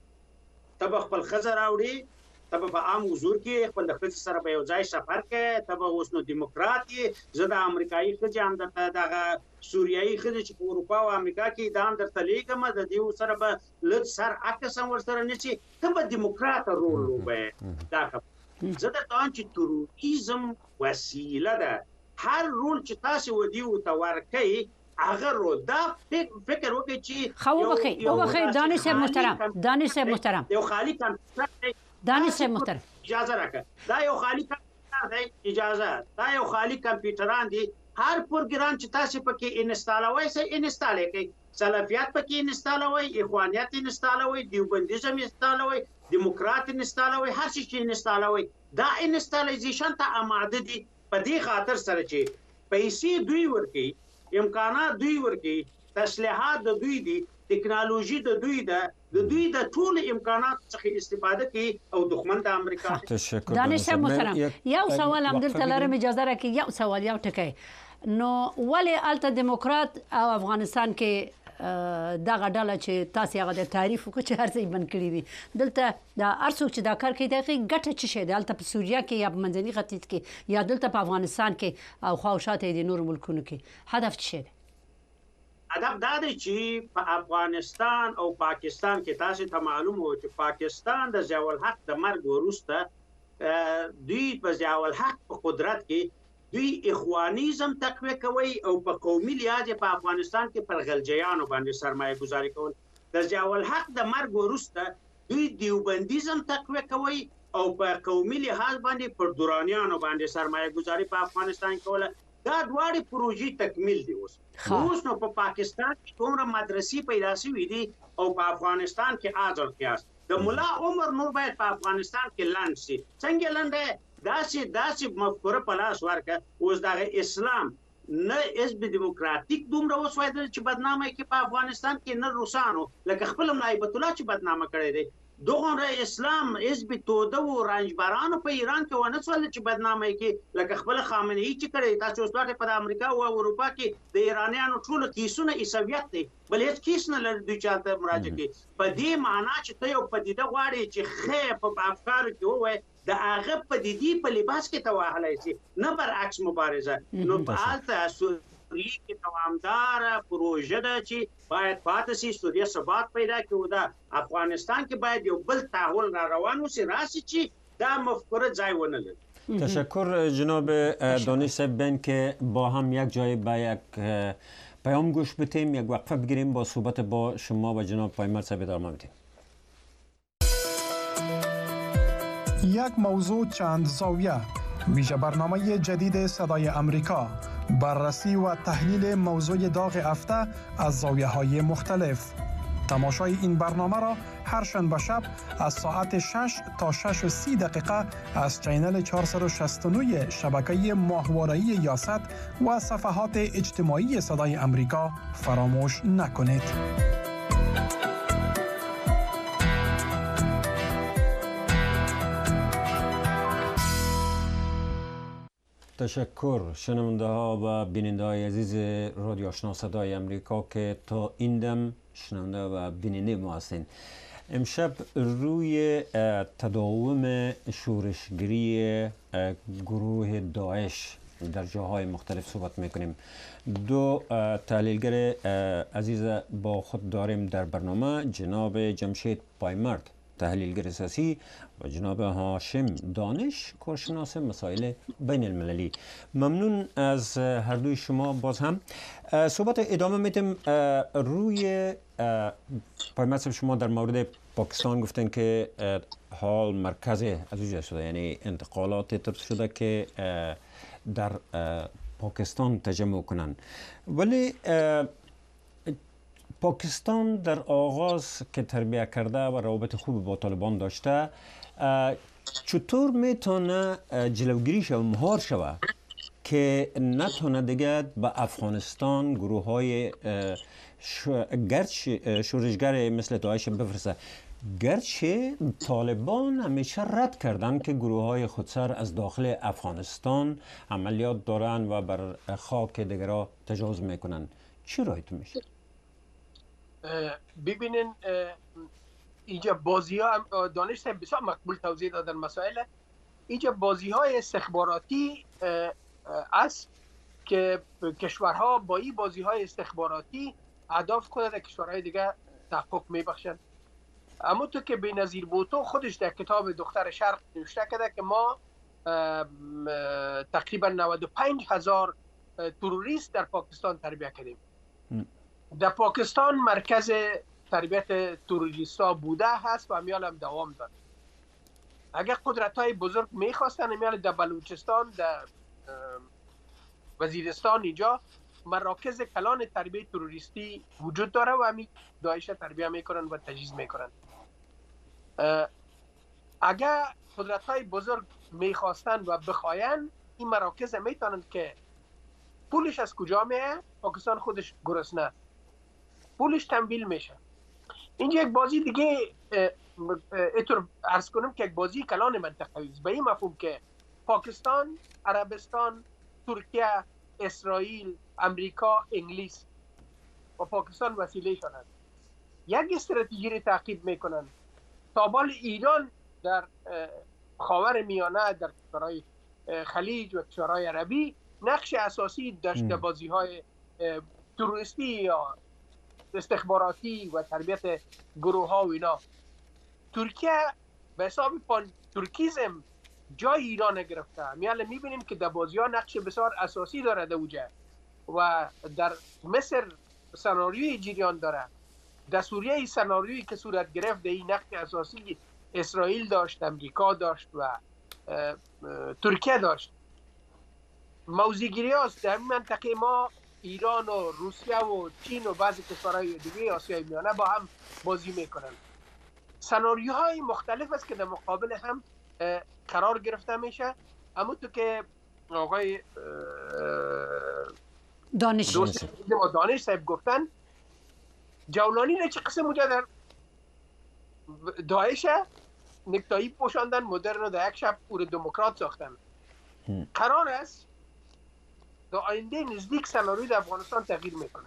نه تب خپل خزر راوړي، تب په عام حضور کې خپل خزر سره په یو ځای سفر کې، تب اوس نو دیموکرات یې زه د امریکایي خزر هم د دغه سوریایي خزر چې په اروپا او امریکا کې دا هم درته لیکم د دې سره به لږ سر عکس هم ورسره نشي. ته به دیموکرات رول لوبه. دا زه د تاسو چې تروریزم وسیله ده. هر رول چې تاسو ودیو ته ورکي هغه رول دا فکر وکړي چې خو وکړي او وکړي. دانش صاحب محترم، دانش صاحب محترم، یو خالی کمپیوټر دانش صاحب محترم اجازه راکړه. دا یو خالی کمپیوټر دی، اجازه دا یو خالی کمپیوټران دي. هر پروګرام چې تاسو پکې انسټالوي سي انسټال کړئ. سلفیات پکې انسټالوي، اخوانیت انسټالوي، دیوبندیزم انسټالوي، دیموکرات انسټالوي، هر څه چې انسټالوي. دا انسټالیزیشن ته آماده دي په دې خاطر سره چې پیسې دوی ورکي، امکانات دوی ورکي، تسلیحات د دوی دي، ټکنالوژي د دوی ده، د دوی د ټول امکانات څخه استفاده کوي او دښمن د امریکا. تشکر. دانش صاحب محترم، یو سوال هم دلته لرم، اجازه راکړئ. یو سوال یو ټکی نو ولې الته دیموکرات او افغانستان کې دغه ډله چې تاسو هغه د تعریف وکړي چې هر څه بند کړی دي، دلته د ارڅوک چې دا کار کوي دغه ګټه څه شي ده؟ الته په سوریه کې یا په منځني ختیځ کې یا دلته په افغانستان کې او خواوشاته د نور ملکونو کې هدف څه دی؟ هدف دا دی چې په افغانستان او پاکستان کې تاسو ته معلوم وو چې پاکستان د ضیاء الحق د مرګ وروسته دوی په ضیاء الحق په قدرت کې دوی اخوانیزم تقویه کوي او په قومي لحاظ په افغانستان کې پر غلجیانو باندې سرمایه گذاري کول. د ضیاء الحق د مرګ وروسته دوی دیوبندیزم تقویه کوي او په قومي لحاظ باندې پر دورانیانو باندې سرمایه گذاري په افغانستان کوله. دا دواړه پروژې تکمیل دي. اوس اوس نو په پاکستان کې کومه مدرسې پیدا شوې دي او په افغانستان کې اذر قیاس د مولا عمر نور باید په افغانستان کې لاند شي. څنګه لاند داسې داسې مفکوره په لاس ورکړه. اوس دا اسلام نه حزب دموکراتیک دومره وسویدل چې بدنامه کې په افغانستان کې، نه روسانو لکه خپل نایبت الله چې بدنامه کړی دی. دغه اسلام حزب توده او رنجبرانو په ایران کې ونه سول چې بدنامه کې لکه خپل خامنه‌ای چې کړی. تاسو اوس په امریکا او اروپا کې د ایرانیانو ټول کیسونه عیسویت دی، بل هیڅ کیس نه لري دوی چاته مراجعه کوي. په دې معنا چې ته یو پدیده غواړي چې خې په افکارو کې ووایي د هغه پدیدې په لباس کې توهلی شي، نه برعکس مبارزه. نو په هلته سوریه کې دوامدار پروژه ده چې باید پاتې شي، سوریه ثبات پیدا کړي، او د افغانستان کې باید یو بل تحول را روان وسي راسي چې دا مفکوره ځای ونه لري. تشکر جناب دانش صاحب. بین که با هم یک جای به یک پیام گوش بدیم، یک وقفه بگیریم، با صحبت با شما و جناب پایمرد صاحب ادامه میدیم. یک موضوع چند زاویه، ویژه برنامه جدید صدای امریکا، بررسی و تحلیل موضوع داغ هفته از زاویه های مختلف. تماشای این برنامه را هر شنبه شب از ساعت شش تا شش و سی دقیقه از چینل چهارصد و شصت و نه شبکه ماهواره‌ای یاست و صفحات اجتماعی صدای امریکا فراموش نکنید. تشکر شنونده ها و بیننده های عزیز رادیو آشنا صدای امریکا که تا این دم شنونده و بیننده ما هستین. امشب روی تداوم شورشگری گروه داعش در جاهای مختلف صحبت میکنیم. دو تحلیلگر عزیز با خود داریم در برنامه، جناب جمشید پایمرد تحلیلگر سیاسی و جناب هاشم دانش کارشناس مسائل بین المللی. ممنون از هر دوی شما. باز هم صحبت ادامه میدیم. روی پایمرد شما در مورد پاکستان گفتن که حال مرکز از شده، یعنی انتقالات طرف شده که در پاکستان تجمع کنن، ولی پاکستان در آغاز که تربیه کرده و روابط خوب با طالبان داشته، چطور میتونه جلوگیری شود، مهار شود که نتونه دیگه به افغانستان گروه های گرچه شورشگر مثل داعش بفرسته، گرچه طالبان همیشه رد کردن که گروه های خودسر از داخل افغانستان عملیات دارن و بر خاک دیگرها تجاوز میکنن. چی رایتون میشه؟ ببینین اینجا بازی ها، دانش صاحب بسیار مقبول توضیح دادن مسائل. اینجا بازی های استخباراتی است که کشورها با این بازی های استخباراتی اهداف کنند کشورهای دیگه تحقق میبخشند. اما تو که بی‌نظیر بوتو خودش در کتاب دختر شرق نوشته کرده که ما تقریبا نود و پنج هزار تروریست در پاکستان تربیت کردیم. در پاکستان مرکز تربیت تروریستا بوده هست و امیال هم دوام داره. اگر قدرت های بزرگ میخواستن امیال در بلوچستان، در وزیرستان، اینجا مراکز کلان تربیت تروریستی وجود داره و همی داعش تربیت میکنن و تجهیز میکنن. اگر قدرت های بزرگ میخواستن و بخواین، این مراکز میتونن که پولش از کجا میه؟ پاکستان خودش گرسنه، پولش تنبیل میشه. اینجا یک بازی دیگه اینطور عرض کنم که یک بازی کلان منطقه‌ای است، به این مفهوم که پاکستان، عربستان، ترکیه، اسرائیل، امریکا، انگلیس و پاکستان وسیله شدند. یک استراتژی را تعقیب میکنن. تا بال ایران در خاور میانه، در کشورهای خلیج و کشورهای عربی نقش اساسی داشته بازی های تروریستی یا استخباراتی و تربیت گروه ها و اینا. ترکیه به حساب پان ترکیزم جای ایران گرفته. میاله میبینیم که در بازی ها نقش بسیار اساسی داره در اوجه و در مصر سناریوی جریان داره. در سوریه سناریویی که صورت گرفت این نقش اساسی اسرائیل داشت، امریکا داشت و ترکیه داشت. موضع‌گیری هاست در منطقه ما ایران و روسیه و چین و بعضی کشورهای دیگه آسیای میانه با هم بازی میکنن. سناریوهای مختلف است که در مقابل هم قرار گرفته میشه. اما تو که آقای دانش دوست ما دانش صاحب گفتن جولانی را چه قسم اونجا در داعش نکتایی پوشاندن، مدرن در یک شب پور دموکرات ساختن. قرار است در آینده نزدیک سناریوی در افغانستان تغییر میکنه.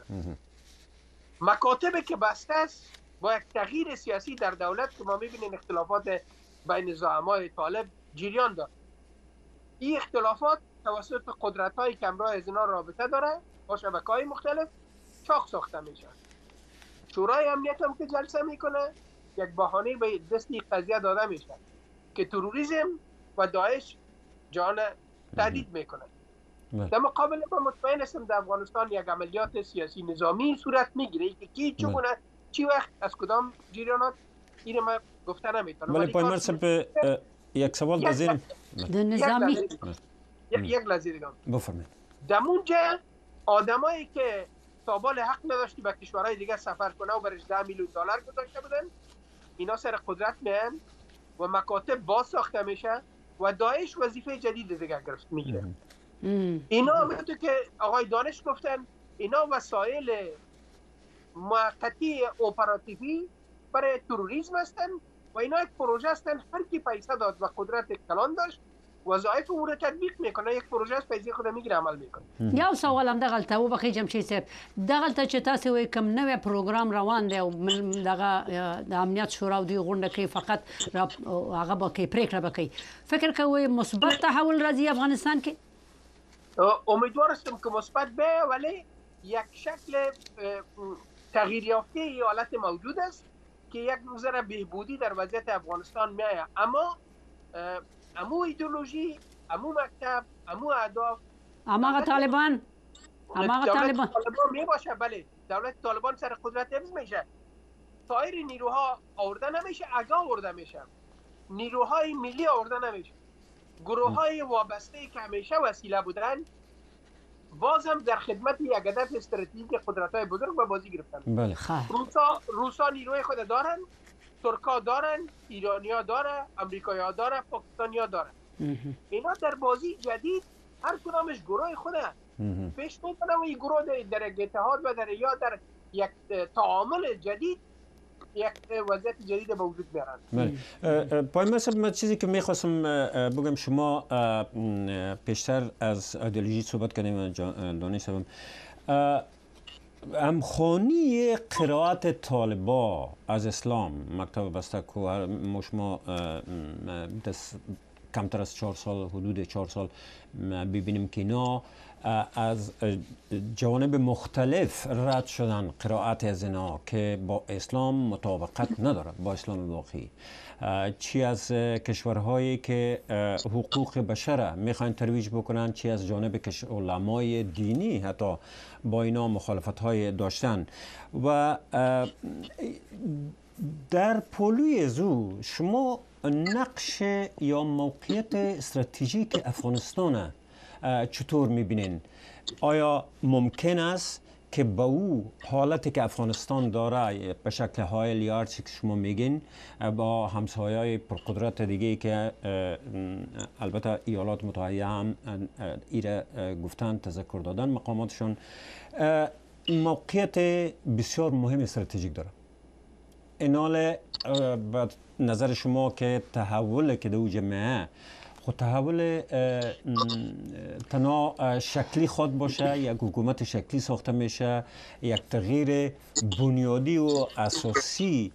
مکاتبی که بسته است با یک تغییر سیاسی در دولت که ما میبینیم اختلافات بین زعمای طالب جریان داره. این اختلافات توسط قدرت‌هایی که همراه از اینا رابطه داره با شبکه‌های مختلف چاق ساخته میشه. شورای امنیت هم که جلسه میکنه یک بهانه به دستی قضیه داده میشه که تروریسم و داعش جان تهدید میکنه. در مقابل ما مطمئن هستم در افغانستان یک عملیات سیاسی نظامی صورت میگیره که کی چگونه چی وقت از کدام جریانات این ما گفته نمیتونم. ولی پای مرسب یک سوال دازیم نظامی یک لحظه دیگه بفرمایید. دمونجا آدمایی که تابال حق نداشتی به کشورهای دیگه سفر کنه و برش ده میلیون دلار گذاشته بودن، اینا سر قدرت میان و مکاتب باز ساخته میشه و داعش وظیفه جدید دیگه گرفت میگیره. اینا همونطور که آقای دانش گفتن اینا وسایل موقتی اپراتیوی برای تروریسم هستن و اینا یک پروژه هستن. هر کی پیسه داد و قدرت کلان داشت وظایف او رو تطبیق میکنه، یک پروژه از پیسې خود میگیره عمل میکنه. یو سوال هم دغلته و بخی جمشید صاحب دغلته چې تاسو وایي کوم نوې پروګرام روان دی او دغه د امنیت شورا او دی غونډه کې فقط هغه به کې پریکړه وکړي، فکر کوئ مثبت تحول راځي افغانستان کې؟ امیدوار هستم که مثبت به، ولی یک شکل تغییر یافته ای حالت موجود است که یک ذره بهبودی در وضعیت افغانستان میآید، اما امو ایدئولوژی، امو مکتب، امو اهداف، اما طالبان اما طالبان طالبان می باشه. بله دولت طالبان سر قدرت حفظ میشه، سایر نیروها آورده نمیشه، اگه آورده میشه نیروهای ملی آورده نمیشه. گروه های وابسته که همیشه وسیله بودن بازم در خدمت یک هدف استراتژیک قدرت های بزرگ و بازی گرفتن. بله. روسا روسا نیروی خود دارن، ترکا دارن، ایرانیا داره، امریکایا داره، پاکستانیا داره. اینا در بازی جدید هر کدامش گروه خوده پیش میکنه و این گروه در اتحاد و در یا در یک تعامل جدید یک وضعیت جدید به وجود میارن. بله. پای مثلا چیزی که میخواستم بگم، شما پیشتر از ایدئولوژی صحبت کردیم دانش صاحب، همخوانی قرائت طالبا از اسلام مکتب بسته که شما کمتر از چهار سال حدود چهار سال ببینیم که اینا از جوانب مختلف رد شدن، قرائت از اینا که با اسلام مطابقت نداره، با اسلام واقعی، چی از کشورهایی که حقوق بشر میخواین ترویج بکنن، چی از جانب علمای دینی حتی با اینا مخالفت های داشتن. و در پولوی زو شما نقش یا موقعیت استراتژیک افغانستان چطور میبینین؟ آیا ممکن است که با او حالتی که افغانستان داره به شکل های لیارچی که شما میگین با همسایه‌های پرقدرت دیگه که البته ایالات متحده هم ایره گفتن، تذکر دادن مقاماتشون، موقعیت بسیار مهم استراتژیک داره؟ اینال به نظر شما که تحول که دو جمعه خود تحول تنها شکلی خود باشه، یک حکومت شکلی ساخته میشه، یک تغییر بنیادی و اساسی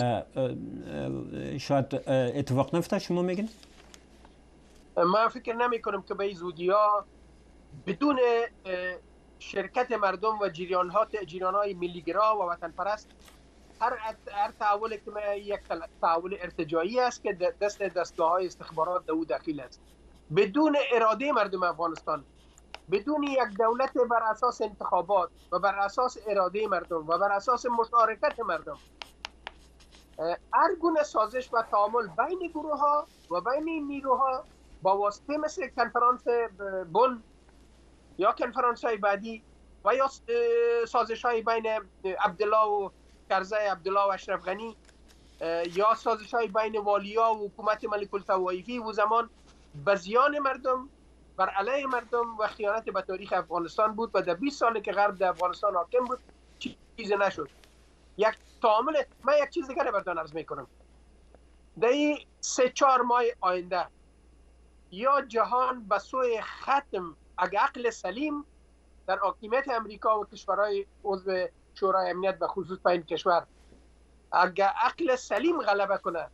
شاید اتفاق نفته؟ شما میگین؟ من فکر نمی کنم که به این زودی ها بدون شرکت مردم و جریان ها جریان های ملیگرا و وطن پرست هر هر تحول که یک تحول ارتجاعی است که دست دستگاه های استخبارات در او داخل است، بدون اراده مردم افغانستان، بدون یک دولت بر اساس انتخابات و بر اساس اراده مردم و بر اساس مشارکت مردم، هر گونه سازش و تعامل بین گروه ها و بین نیروها با واسطه مثل کنفرانس بن یا کنفرانس های بعدی و یا سازش های بین عبدالله و کرزی، عبدالله و اشرف غنی، یا سازش های بین والیا و حکومت ملک الطوایفی و زمان به زیان مردم بر علیه مردم و خیانت به تاریخ افغانستان بود و در بیست سالی که غرب در افغانستان حاکم بود چیزی نشد. یک تعامل، من یک چیز دیگر براتون عرض میکنم. در این سه چهار ماه آینده یا جهان به سوی ختم، اگه عقل سلیم در حاکمیت امریکا و کشورهای عضو شورای امنیت به خصوص پنج کشور، اگه عقل سلیم غلبه کنه،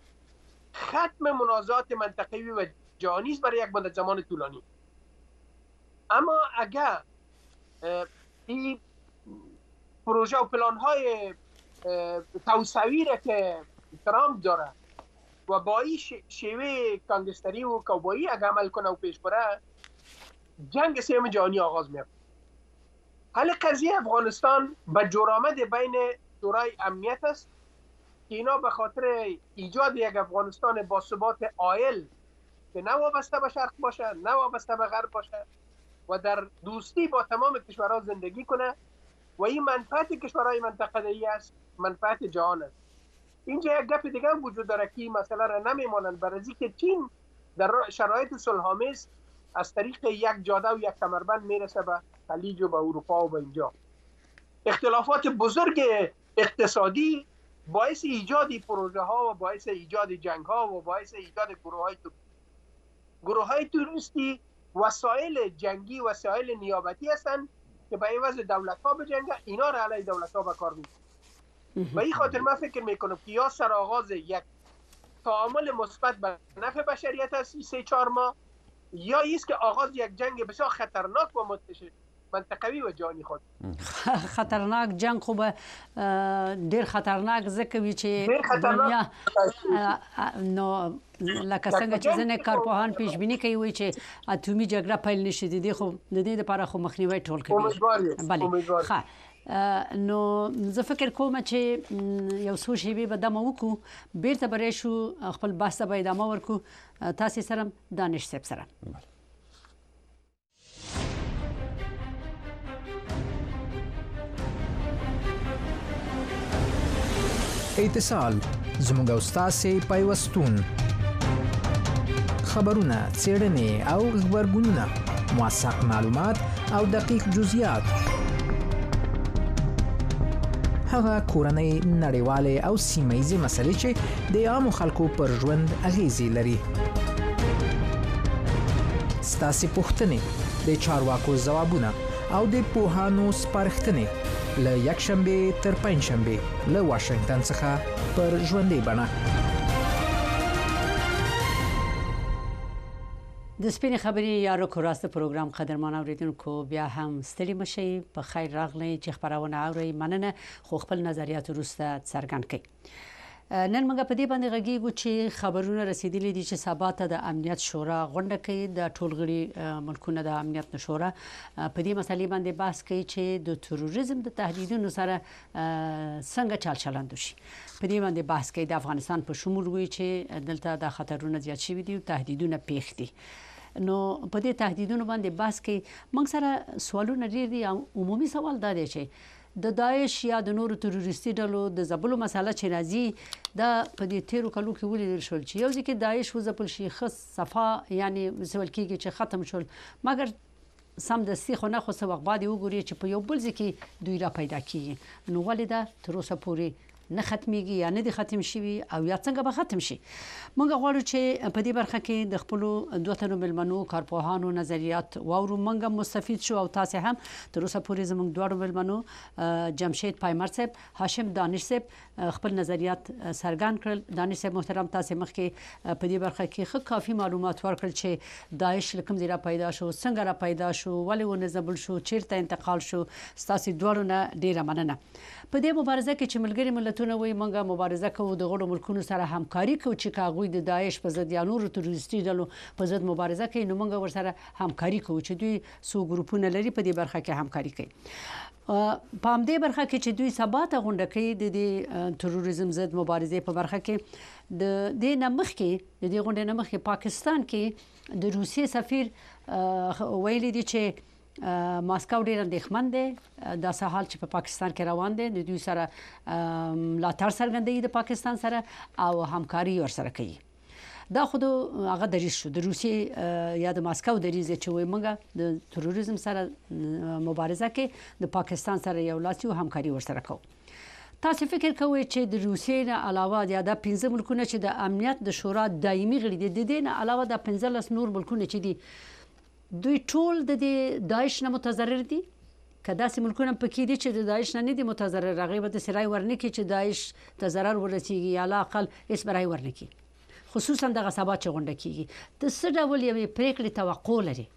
ختم منازعات منطقوی و جهانی است برای یک مدت زمان طولانی. اما اگر این پروژه و پلان های توسعوی را که ترامپ داره و با این شیوه گانگستری و کوبایی اگه عمل کنه و پیش بره، جنگ سوم جهانی آغاز میشه. حال قضیه افغانستان به جرآمد بین شورای امنیت است که اینا به خاطر ایجاد یک افغانستان با ثبات عادل که نه وابسته به شرق باشه نه وابسته به غرب باشه و در دوستی با تمام کشورها زندگی کنه و این منفعت کشورهای منطقه ای است، منفعت جهان است. اینجا یک گپ دیگه هم وجود داره که این مسئله را نمیمانند، برای که چین در شرایط صلح‌آمیز از طریق یک جاده و یک کمربند میرسه به خلیج و به اروپا و به اینجا. اختلافات بزرگ اقتصادی باعث ایجاد پروژه ها و باعث ایجاد جنگ ها و باعث ایجاد گروه های گروه های توریستی وسایل جنگی وسایل نیابتی هستند که به عوض دولت ها بجنگن، اینا را علیه دولت ها به کار می‌گیرن. و این خاطر من فکر میکنم که یا سرآغاز یک تعامل مثبت به نفع بشریت است سه چهار ماه، یا ایست که آغاز یک جنگ بسیار خطرناک و منتشر منطقوی و جهانی خود. خطرناک جنگ خوب ډیر خطرناک ځکه وی چې دنیا نو لکه څنګه چې ځنې کارپوهان پیش بینی کوي وی چې اټومي جګړه پیل نشي دي خو د دې لپاره خو مخنیوي ټول کوي. امیدوار ښه نو زه فکر کوم چې یو څو شیبې به دمه وکړو، بیرته به راشو خپل بحث به ادامه ورکړو تاسو سره دانش صاحب سره. اتصال زموږ او ستاسو پیوستون، خبرونه، څېړنې او خبرګونونه، موثق معلومات او دقیق جزئیات، هغه کورنۍ، نړیوالې او سیمه‌ییزې مسلې چې د عامو خلکو پر ژوند اغیزې لري. ستاسو پوښتنې، د چارواکو ځوابونه او د پوهانو سپارښتنې له یک شنبه تر پنځ شنبه له واشنگټن څخه پر ژوندۍ بڼه. د سپینې خبرې یارو کو راست پروګرام قدرمان اوریدونکو بیا هم ستړي مشي، په خیر راغلی چې خبرونه اوري. مننه، خو خپل نظریات وروسته څرګند کړئ. نن موږ په دې باندې غږیږو چې خبرونه رسیدلي دي چې سبا ته د امنیت شورا غونډه کوي، د ټولغړي ملکونو د امنیت شورا په دې مسلې باندې بحث کوي چې د تروریزم د تهدیدونو سره څنګه چل چلند وشي. په دې باندې بحث کوي د افغانستان په شمول وی چې دلته د خطرونو زیات شوي دي او تهدیدونه پیښ دي. نو په دې تهدیدونو باندې بحث کوي. موږ سره سوالونه ډیر دي. عمومي سوال دا دی چې د داعش یا د نورو تروریستي ډلو د ځپلو مسله چې راځي دا په دې تیرو کلو کې ولیدل شول چې یو ځکه داعش وځپل شي خاص صفا یعنی سوال کېږي چې ختم شول، مګر سم دستي خو نه خو څه وخت بعد وګوري چې په یو بل ځکه دوی را پیدا کیږي. نو ولې دا تر اوسه پورې نه ختميږي یا نه دي ختم شي او یا څنګه به ختم شي. موږ غواړو چې په دې برخه کې د خپل دوه تنو ملمنو کارپوهانو نظریات واورو، موږ مستفید شو او تاسو هم تر اوسه پورې زموږ دوه ملمنو جمشید پایمر صاحب، هاشم دانش صاحب خپل نظریات څرګند کړل. دانش صاحب محترم، تاسو مخکې په دې برخه کې خو کافي معلومات ورکړل چې داعش لکم زیرا پیدا شو، څنګه را پیدا شو، ولې ونځبل شو، چیرته انتقال شو. تاسو دوه نه ډیره مننه. په دې مبارزه کې چې ملګری ملتونه وایي موږ مبارزه کوو د غړو ملکونو سره همکاري کوو چې کاغوی د داعش په ضد یا نورو تروریستي ډلو په ضد مبارزه کوي، نو موږ ورسره همکاري کوو چې دوی څو ګروپونه لري په دې برخه کې همکاري کوي. په همدې برخه کې چې دوی سبا ته غونډه کوي د دې تروریزم ضد مبارزې په برخه کې، د دې نه مخکې د دې غونډې نه مخکې پاکستان کې د روسیې سفیر ویلي دي چې ماسکو ډیر اندېښمن دی د سهال چې په پاکستان کې روان دي، د دوی سره ملاتړ څرګندوي د پاکستان سره او همکاري ورسره کوي. دا خو هغه دریځ شو د روسیې یا د ماسکو دریځ چې وي موږ د تروریزم سره مبارزه کې د پاکستان سره یو لاس یو همکاري ورسره کوو. تاسو فکر کوئ چې د روسیې نه علاوه یا د پنځه ملکونه چې د امنیت د شورا دایمي غړي دي د دې نه علاوه د پنځلس نور ملکونه چې دي دوی ټول د داعش نه متضرر دي؟ که داسې ملکونه پکې دي چې د داعش نه نه دي متضرر هغوی به داسې رای ورنکړي چې داعش ته ضرر ورسیږي یا علاقل هېڅ به رای ورنکړي، خصوصا دغه سبا چې غونډه کیږي. د څه ډول یوې پرېکړې توقع لري؟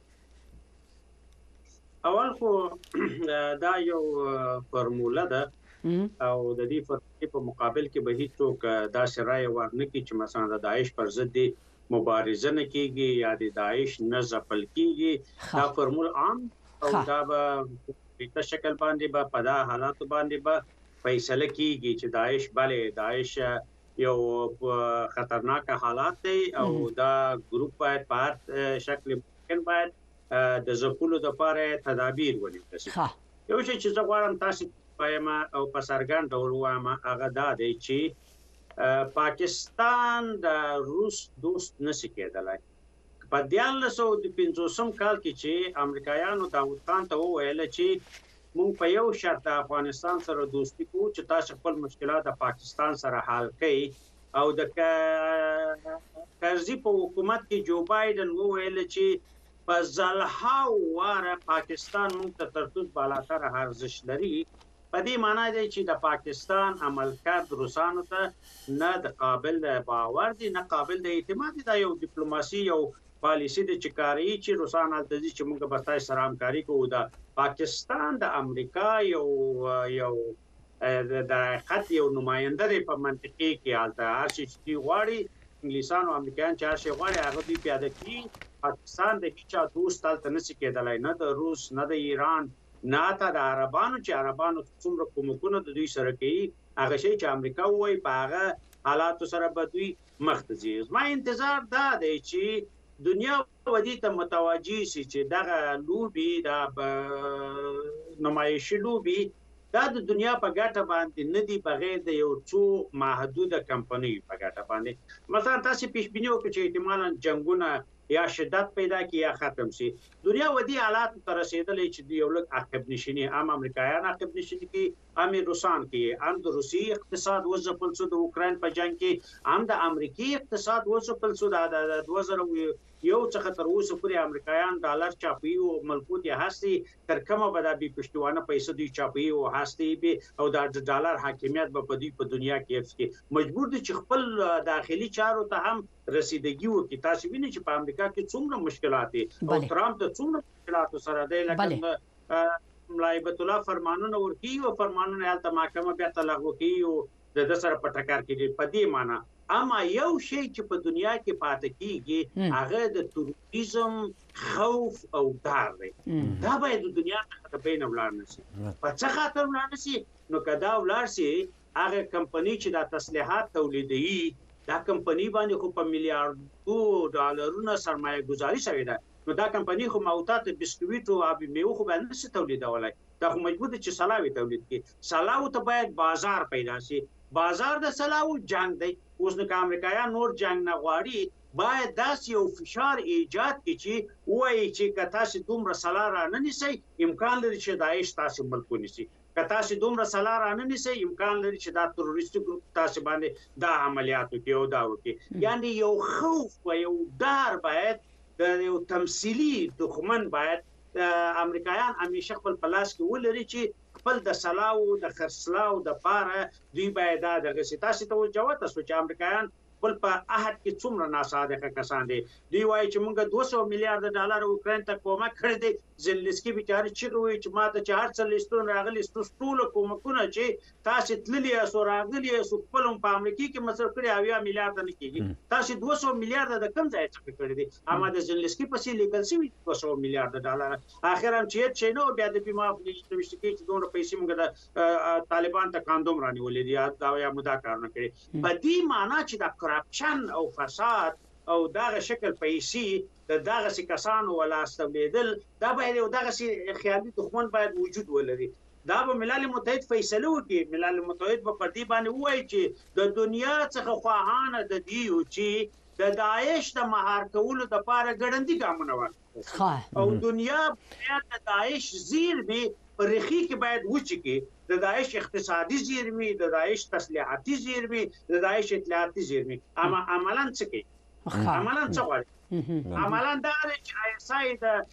اول خو دا یو فرموله ده او د دې فرقې په مقابل کې به هیڅوک داسې رای ورنکړي چې مثلا د داعش پر ضد مبارزه نه کیږي یا د داعش نه ځپل کیږي. دا فرمول عام او دا به په شکل باندې به په دا حالاتو باندې به فیصله کیږي چې داعش بلې داعش یو خطرناک حالات دی او دا ګروپ باید په هر شکل ممکن باید د ځپلو لپاره تدابیر ونیول شي. یو شی چې زه غواړم تاسو وایم او په څرګند ډول وایم هغه دا دی چې پاکستان د روس دوست نشي کېدلی. په دیارلس سوه پنځوسم کال کې چې امریکایانو داود خان ته وویل چې موږ په یو شرط د افغانستان سره دوستي کوو چې تاسو خپل مشکلات د پاکستان سره حل کړئ او د کرزي په حکومت کې جو بایدن وویل چې په زلهاو واره پاکستان موږ ته تر ټولو بالاتر ارزش لري. په دې معنی دی چې د پاکستان عملکرد روسانو ته نه د قابل د باور دي نه قابل د اعتماد دي. دا یو ډیپلوماسي یو پالیسی د چکاري چې روسان هلته دي چې موږ به تاسو سره همکاري کوو. د پاکستان د امریکا یو یو د خط یو نماینده دی په منطقې کې هلته هر شي چې غواړي انګلیسان او امریکایان چې هر شي غواړي هغه دوی پیاده کړي. پاکستان د هیچا دوست هلته نشي کېدلی، نه د روس نه د ایران نه حتی د عربانو چې عربانو څومره کومکونه د دوی سره کوي هغه شی چې امریکا وایي په هغه حالاتو سره به دوی مخ ته ځي. زما انتظار دا دی چې دنیا ودی ته متوجي شي چې دغه لوبي د نمایشي لوبي دا د دنیا په ګټه باندې نه دی بغیر د یو څو محدوده کمپنیو په ګټه باندې. مثلا تاسو پیش بینی وکړئ چې احتمالاً جنگونه یا شدت پیدا کی یا ختم شي. دنیا ودی حالات ته رسیدلې چې یو لږ عقب نشینی هم امریکایان عقب نشینی کی هم روسان کی هم د روسي اقتصاد وځپل شو د اوکراین په جنگ کې هم د امریکای اقتصاد وځپل شو د دوه زره یو څخه تر اوسه پورې امریکایان ډالر چاپي او ملکوت یې هستي تر کومه به د بي پښتوانه پیسې دوی چاپي او هستي به او د ډالر حاکمیت به په دې په دنیا کې مجبور دي چې خپل داخلي چارو ته هم رسیدګي وکړي. تاسو وینئ چې په امریکا کې څومره مشکلات دي او ترامپ ته څومره مشکلات سره دی لکه ملایبت الله فرمانونه ورکي او فرمانونه هلته محکمه بیا تلغوه کوي او د سره په ټکر کې په دې معنی. اما یو شی چې په دنیا کې پاتې کیږي هغه د تروریزم خوف او ډار دی. دا باید د دنیا څخه د بین ولاړ نشي. په څه خاطر ولاړ نشي؟ نو که دا ولاړ شي هغه کمپنی چې دا تسلیحات تولیدوي دا کمپنی باندې خو په میلیارډو ډالرونو سرمایه گذاري شوې ده. نو دا کمپنی خو موتات بسکویټ او ابي میوه خو باندې نشي تولیدولای. دا خو مجبور دي چې سلاوي تولید کړي. سلاو ته باید بازار پیدا شي. بازار د سلاو جنگ دی. اوس نو که امریکایان نور جنگ نه غواړي باید داسې یو فشار ایجاد کړي چې وایي چې که تاسو دومره سلا راننیسئ امکان لري چې داعش تاسو ملک ونیسي. که تاسو دومره سلا راننیسئ امکان لري چې دا تروریستي ګروپ تاسو باندې دا عملیات وکړي او دا وکړي. یعنی یو خوف و یو ډار باید د یو تمثیلي دښمن باید امریکایان همیشه خپل پلاس کې ولري چې خپل د سلاو د خرڅلاو د پاره دوی باید دا دغه سیاسي توجه تاسو چې امریکایان خپل په عهد کې څومره ناصادقه کسان دي. دوی وایي چې موږ دوه سوه میلیارډ ډالر اوکراین ته کومک کړی دی. زلنسکي بیچاره چې وایي چې ماته چې هر څه لیستون راغلي ټول کومکونه چې تاسو تللی یاست راغلي یاست خپل په امریکا کې مصرف کړی اویا میلیارډ نه کیږي. تاسو دوه سوه میلیارډ د کم ځای څخه کړی دي. اما د زلنسکي په سی لیګل سی دوه سوه میلیارډ ډالر اخر هم چې چې نو بیا د بیمه د وشتکی چې دوه پیسې موږ د طالبان ته کاندوم رانیولې دي دا یا مدا کارونه کړی. په دې معنی چې د کرپشن او فساد او دغه شکل پیسې د دغه سي کسانو ولا استولیدل دا باید یو دغه سي خیالي دښمن باید وجود ولري. دا به ملل متحد فیصله وکړي. ملل متحد په پردي باندې وایي چې د دنیا څخه خواهانه د دیو چې د داعش د مهار کولو د لپاره ګړندي ګامونه واخلي او دنیا باید د داعش زیرمې په رخي کې باید وچکي د داعش اقتصادي زیرمې د داعش تسلیحاتي زیرمې د داعش اطلاعاتي زیرمې اما عملاً څه کوي عملاً څه غواړي عملاً دا چې آی اس آی د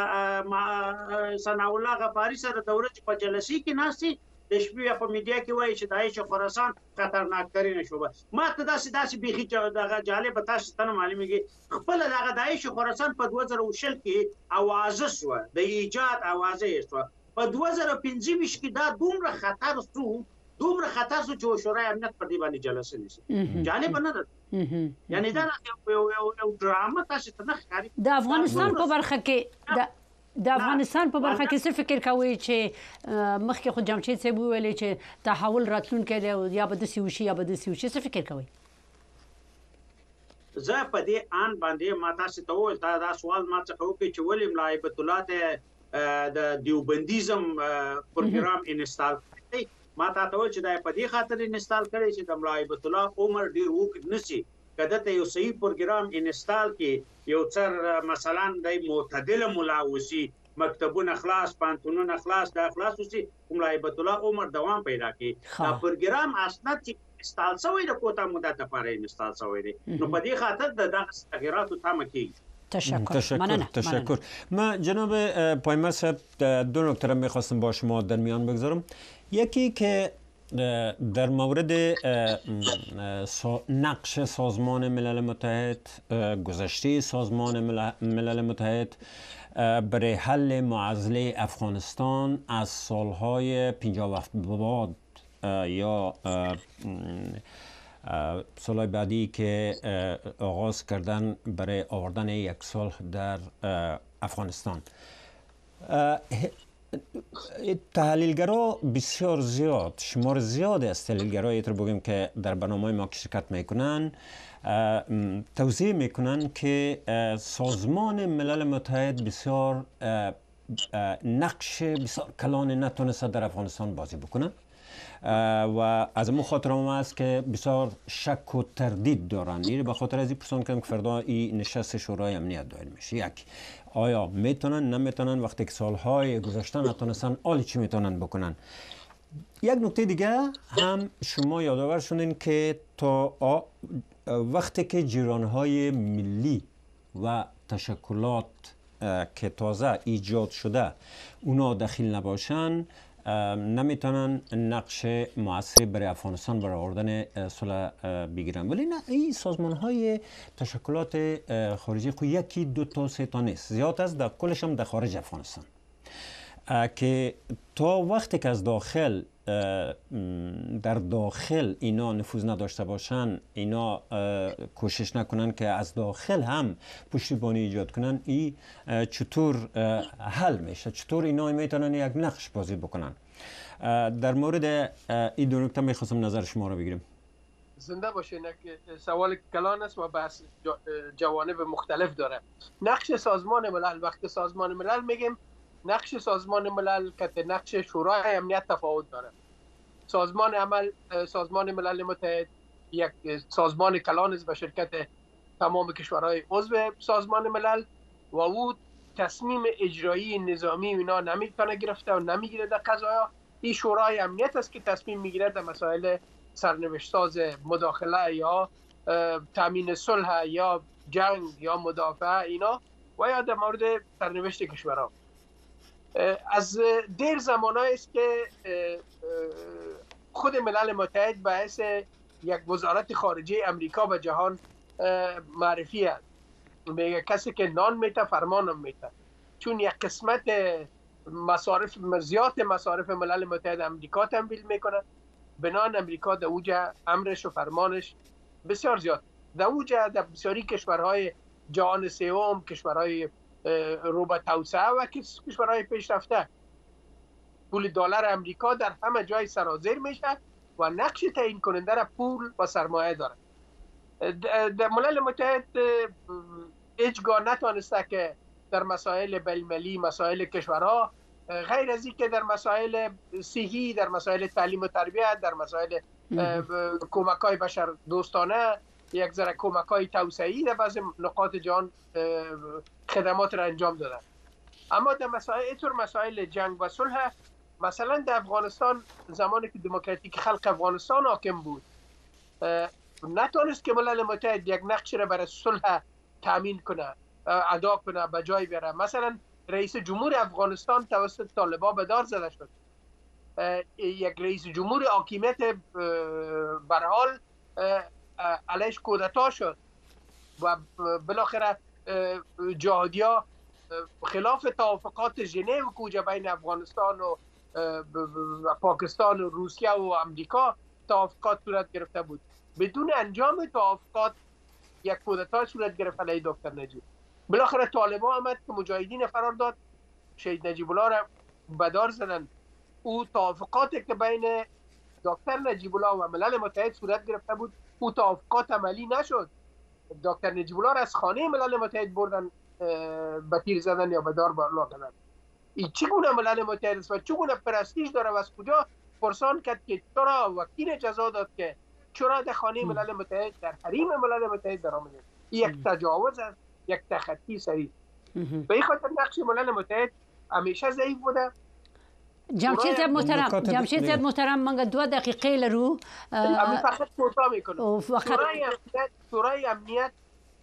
ثناء الله غفاري سره د ورځې په جلسې کې ناستي د شپې په میډیا کې وایي چې داعش خراسان خطرناک ترینه شوبه ما ته داسې داسې بيخي چې دغه جالب تاسو ته معلومیږي خپل دغه داعش خراسان په دوه زره وشل کې اوازه شو د ایجاد اوازه یې شو په دوه زره پنځه ویشت کې دا دومره خطر شو دومره خطر شو چې شورای امنیت په دې باندې جلسه نشي جالب نه ده یعنی دا یو یو ډرامه تاسو ته نه ښکاري د افغانستان په برخه کې د د افغانستان په برخه کې څه فکر کوي چې مخکې خو جمشید صاحب ویلي چې تحول راتلونکی دی یا به داسې وشي یا به داسې وشي څه فکر کوي زه په دې آن باندې ما تاسو ته وویل دا سوال ما څخه وکړي چې ولې ملا هیبت الله ته د دیوبندیزم پروګرام انسټال کړی ما ته ته وویل چې دا په دې خاطر انسټال کړی چې د ملا هیبت الله عمر ډیر وکړ نشي کله ته یو صحیح پروګرام انسټال کې یو څر مثلا د معتدل ملاوسی مکتبونه خلاص پانتونونه خلاص دا خلاص وسی کوم هیبت الله عمر دوام پیدا کړي دا پروګرام اسناد چې انسټال شوی د کوټه مدته لپاره انسټال شوی دی نو په دې خاطر د دغه تغییراتو تم کیږي تشکر تشکر تشکر من جناب پایمر صاحب دو نکته را میخواستم با شما در میان بگذارم یکی که در مورد نقش سازمان ملل متحد گذشته سازمان ملل متحد برای حل معضله افغانستان از سالهای پنجاه و هفت به بعد یا سالهای بعدی که آغاز کردن برای آوردن یک صلح در افغانستان تحلیلگرا بسیار زیاد شمار زیاد از تحلیلگرایی رو بگیم که در برنامه ما شرکت میکنن توضیح میکنن که سازمان ملل متحد بسیار نقش بسیار کلان نتونسته در افغانستان بازی بکنه و از اون خاطر هم است که بسیار شک و تردید دارن این به خاطر از این پرسان کردم که فردا این نشست شورای امنیت دایر میشه یک آیا میتونن نمیتونن وقتی که سالهای گذشته نتونستن آلی چی میتونن بکنن یک نکته دیگه هم شما یادآور شدین که تا وقتی که جریان‌های ملی و تشکلات که تازه ایجاد شده اونا دخیل نباشن نمیتونن نقش موثری برای افغانستان برای آوردن صلح بگیرن ولی نه این سازمان های تشکلات خارجی خو یکی دو تا سه تا نیست زیاد است در کلش هم در خارج افغانستان که تا وقتی که از داخل در داخل اینا نفوذ نداشته باشن اینا کوشش نکنن که از داخل هم پشتیبانی ایجاد کنن این چطور حل میشه چطور اینا میتونن یک نقش بازی بکنن در مورد این دو نکته میخواستم نظر شما رو بگیرم زنده باشین سوال کلان است و بحث جوانب مختلف داره نقش سازمان ملل وقتی سازمان ملل میگیم نقش سازمان ملل که نقش شورای امنیت تفاوت داره سازمان عمل سازمان ملل متحد یک سازمان کلان است به شرکت تمام کشورهای عضو سازمان ملل و او تصمیم اجرایی نظامی اینا نمیتونه گرفته و نمیگیره در قضایا این شورای امنیت است که تصمیم میگیره در مسائل سرنوشت ساز مداخله یا تامین صلح یا جنگ یا مدافع اینا و یا در مورد سرنوشت کشورها از دیر زمانه است که خود ملل متحد باعث یک وزارت خارجه امریکا به جهان معرفی است میگه کسی که نان میته فرمان هم میته چون یک قسمت مصارف زیاد مصارف ملل متحد امریکا تمویل میکنه بنان امریکا در اوجه امرش و فرمانش بسیار زیاد در اوجه در بسیاری کشورهای جهان سوم کشورهای رو به توسعه و کشورهای پیشرفته پول دلار امریکا در همه جای سرازیر میشه و نقش تعیین کننده را پول و سرمایه داره در ملل متحد هیچگاه نتوانسته که در مسائل بین‌المللی مسائل کشورها غیر از این که در مسائل صحی در مسائل تعلیم و تربیت در مسائل کمک‌های بشر دوستانه یک ذره کمک‌های توسعه‌ای در بعض نقاط جهان خدمات را انجام دادن. اما در مسائل اینطور مسائل جنگ و صلح، مثلا در افغانستان زمانی که دموکراتیک خلق افغانستان حاکم بود، نتونست که ملل متحد یک نقش را برای صلح تامین کنه، ادا کنه، به جای بیاره. مثلا رئیس جمهور افغانستان توسط طالبان به دار زده شد. یک رئیس جمهور حاکمیت به هر حال علیش کودتا شد و بالاخره جهادیا خلاف توافقات ژنو که بین افغانستان و پاکستان و روسیه و امریکا توافقات صورت گرفته بود. بدون انجام توافقات یک کودتا صورت گرفت علیه دکتر نجیب. بالاخره طالبان آمد که مجاهدین فرار داد، شهید نجیب الله را به دار زدند. او توافقاتی که بین دکتر نجیب الله و ملل متحد صورت گرفته بود، او توافقات عملی نشد. دکتر نجیب الله را از خانه ملل متحد بردن به تیر زدن یا به دار بارلا دادن. این چگونه ملل متحد است و چگونه پرستیژ داره و از کجا پرسان کرد که چرا وکیل جزا داد که چرا در خانه ملل متحد در حریم ملل متحد در آمده؟ یک تجاوز است، یک تخطی صحیح. به این خاطر نقش ملل متحد همیشه ضعیف بوده. جمشید محترم جمشید محترم من دو دقیقه لرو امی فقط کوتاه میکنم. شورای امنیت شورای امنیت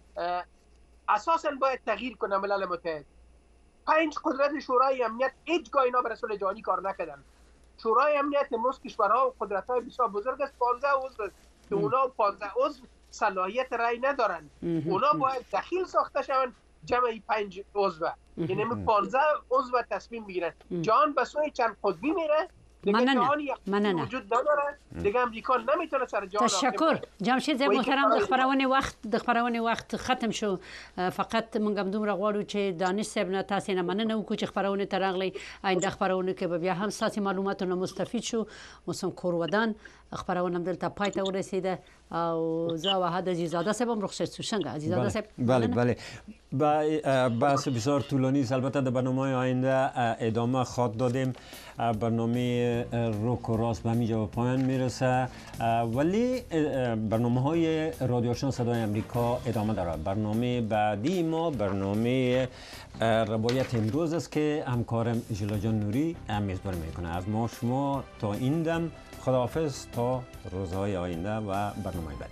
اساساً باید تغییر کنه ملل متحد. پنج قدرت شورای امنیت هیچ گاه اینا به رسول جهانی کار نکردن. شورای امنیت امروز کشورها و قدرت‌های بسیار بزرگ است، پانزده عضو است که اونا پانزده عضو صلاحیت رأی ندارن. اونا باید دخیل ساخته شوند جمعی پنج عضو، یعنی پانزده عضو تصمیم میگیرن. جهان به سوی چند قطبی میره، دیگه جهان یک وجود نداره، دیگه امریکا نمیتونه سر جهان. تشکر جمشید محترم. د خبرونه وخت د خبرونه وخت ختم شو. فقط موږ هم دومره غواړو چې دانش صاحب نه تاسو نه مننه وکړو چې خبرونه ترغلي آینده خبرونه کې به بیا هم ساتي معلوماتونه مستفید شو. موسم کور ودان خبرونه هم دلته پای ته ورسیده او زه و حد عزیزاده صاحب هم رخصت شو. څنګه عزیزاده صاحب؟ بله بله با بحث بسیار طولانی است. البته در برنامه آینده ادامه خواهد دادیم. برنامه روک و راست به همینجا به پایان میرسه، ولی برنامه های رادیو آشنا صدای امریکا ادامه داره. برنامه بعدی ما برنامه روایت امروز است که همکارم ژیلا جان نوری میزبانی میکنه. از ما شما تا این دم خداحافظ تا روزهای آینده و برنامه بعدی.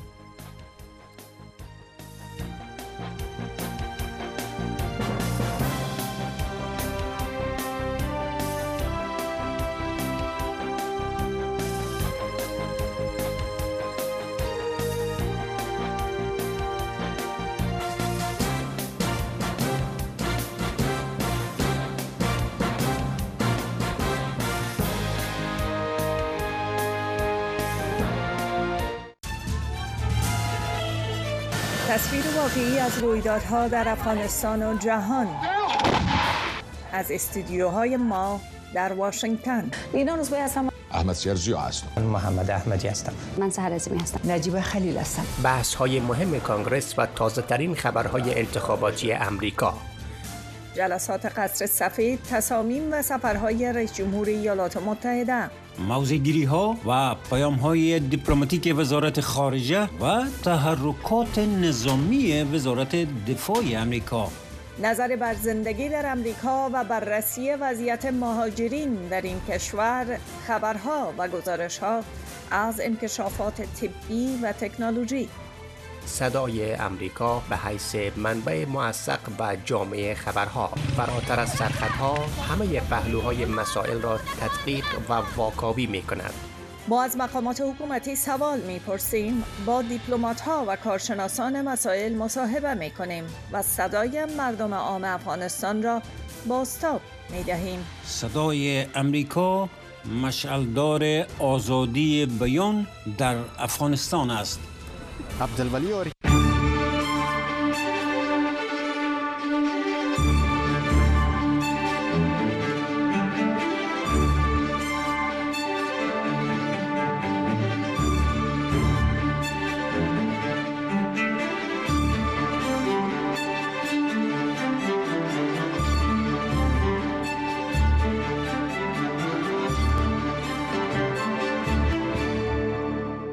تصویر واقعی از رویدادها در افغانستان و جهان از استودیوهای ما در واشنگتن. اینا روزبه هستم. احمد سیرزیو هستم. من محمد احمدی هستم. من سحر عظیمی هستم. نجیب خلیل هستم. بحث های مهم کانگرس و تازه ترین خبرهای انتخاباتی امریکا. جلسات قصر سفید، تصامیم و سفرهای رئیس جمهور ایالات متحده. موضع‌گیری ها و پیام های دیپلماتیک وزارت خارجه و تحرکات نظامی وزارت دفاع امریکا. نظر بر زندگی در امریکا و بررسی وضعیت مهاجرین در این کشور، خبرها و گزارش‌ها از انکشافات طبی و تکنولوژی. صدای امریکا به حیث منبع موثق و جامع خبرها، فراتر از سرخطها همه پهلوهای مسائل را تدقیق و واکاوی می کند. ما از مقامات حکومتی سوال می پرسیم، با دیپلمات‌ها و کارشناسان مسائل مصاحبه می کنیم و صدای مردم عام افغانستان را بازتاب می دهیم. صدای امریکا مشعلدار آزادی بیان در افغانستان است. عبدالولی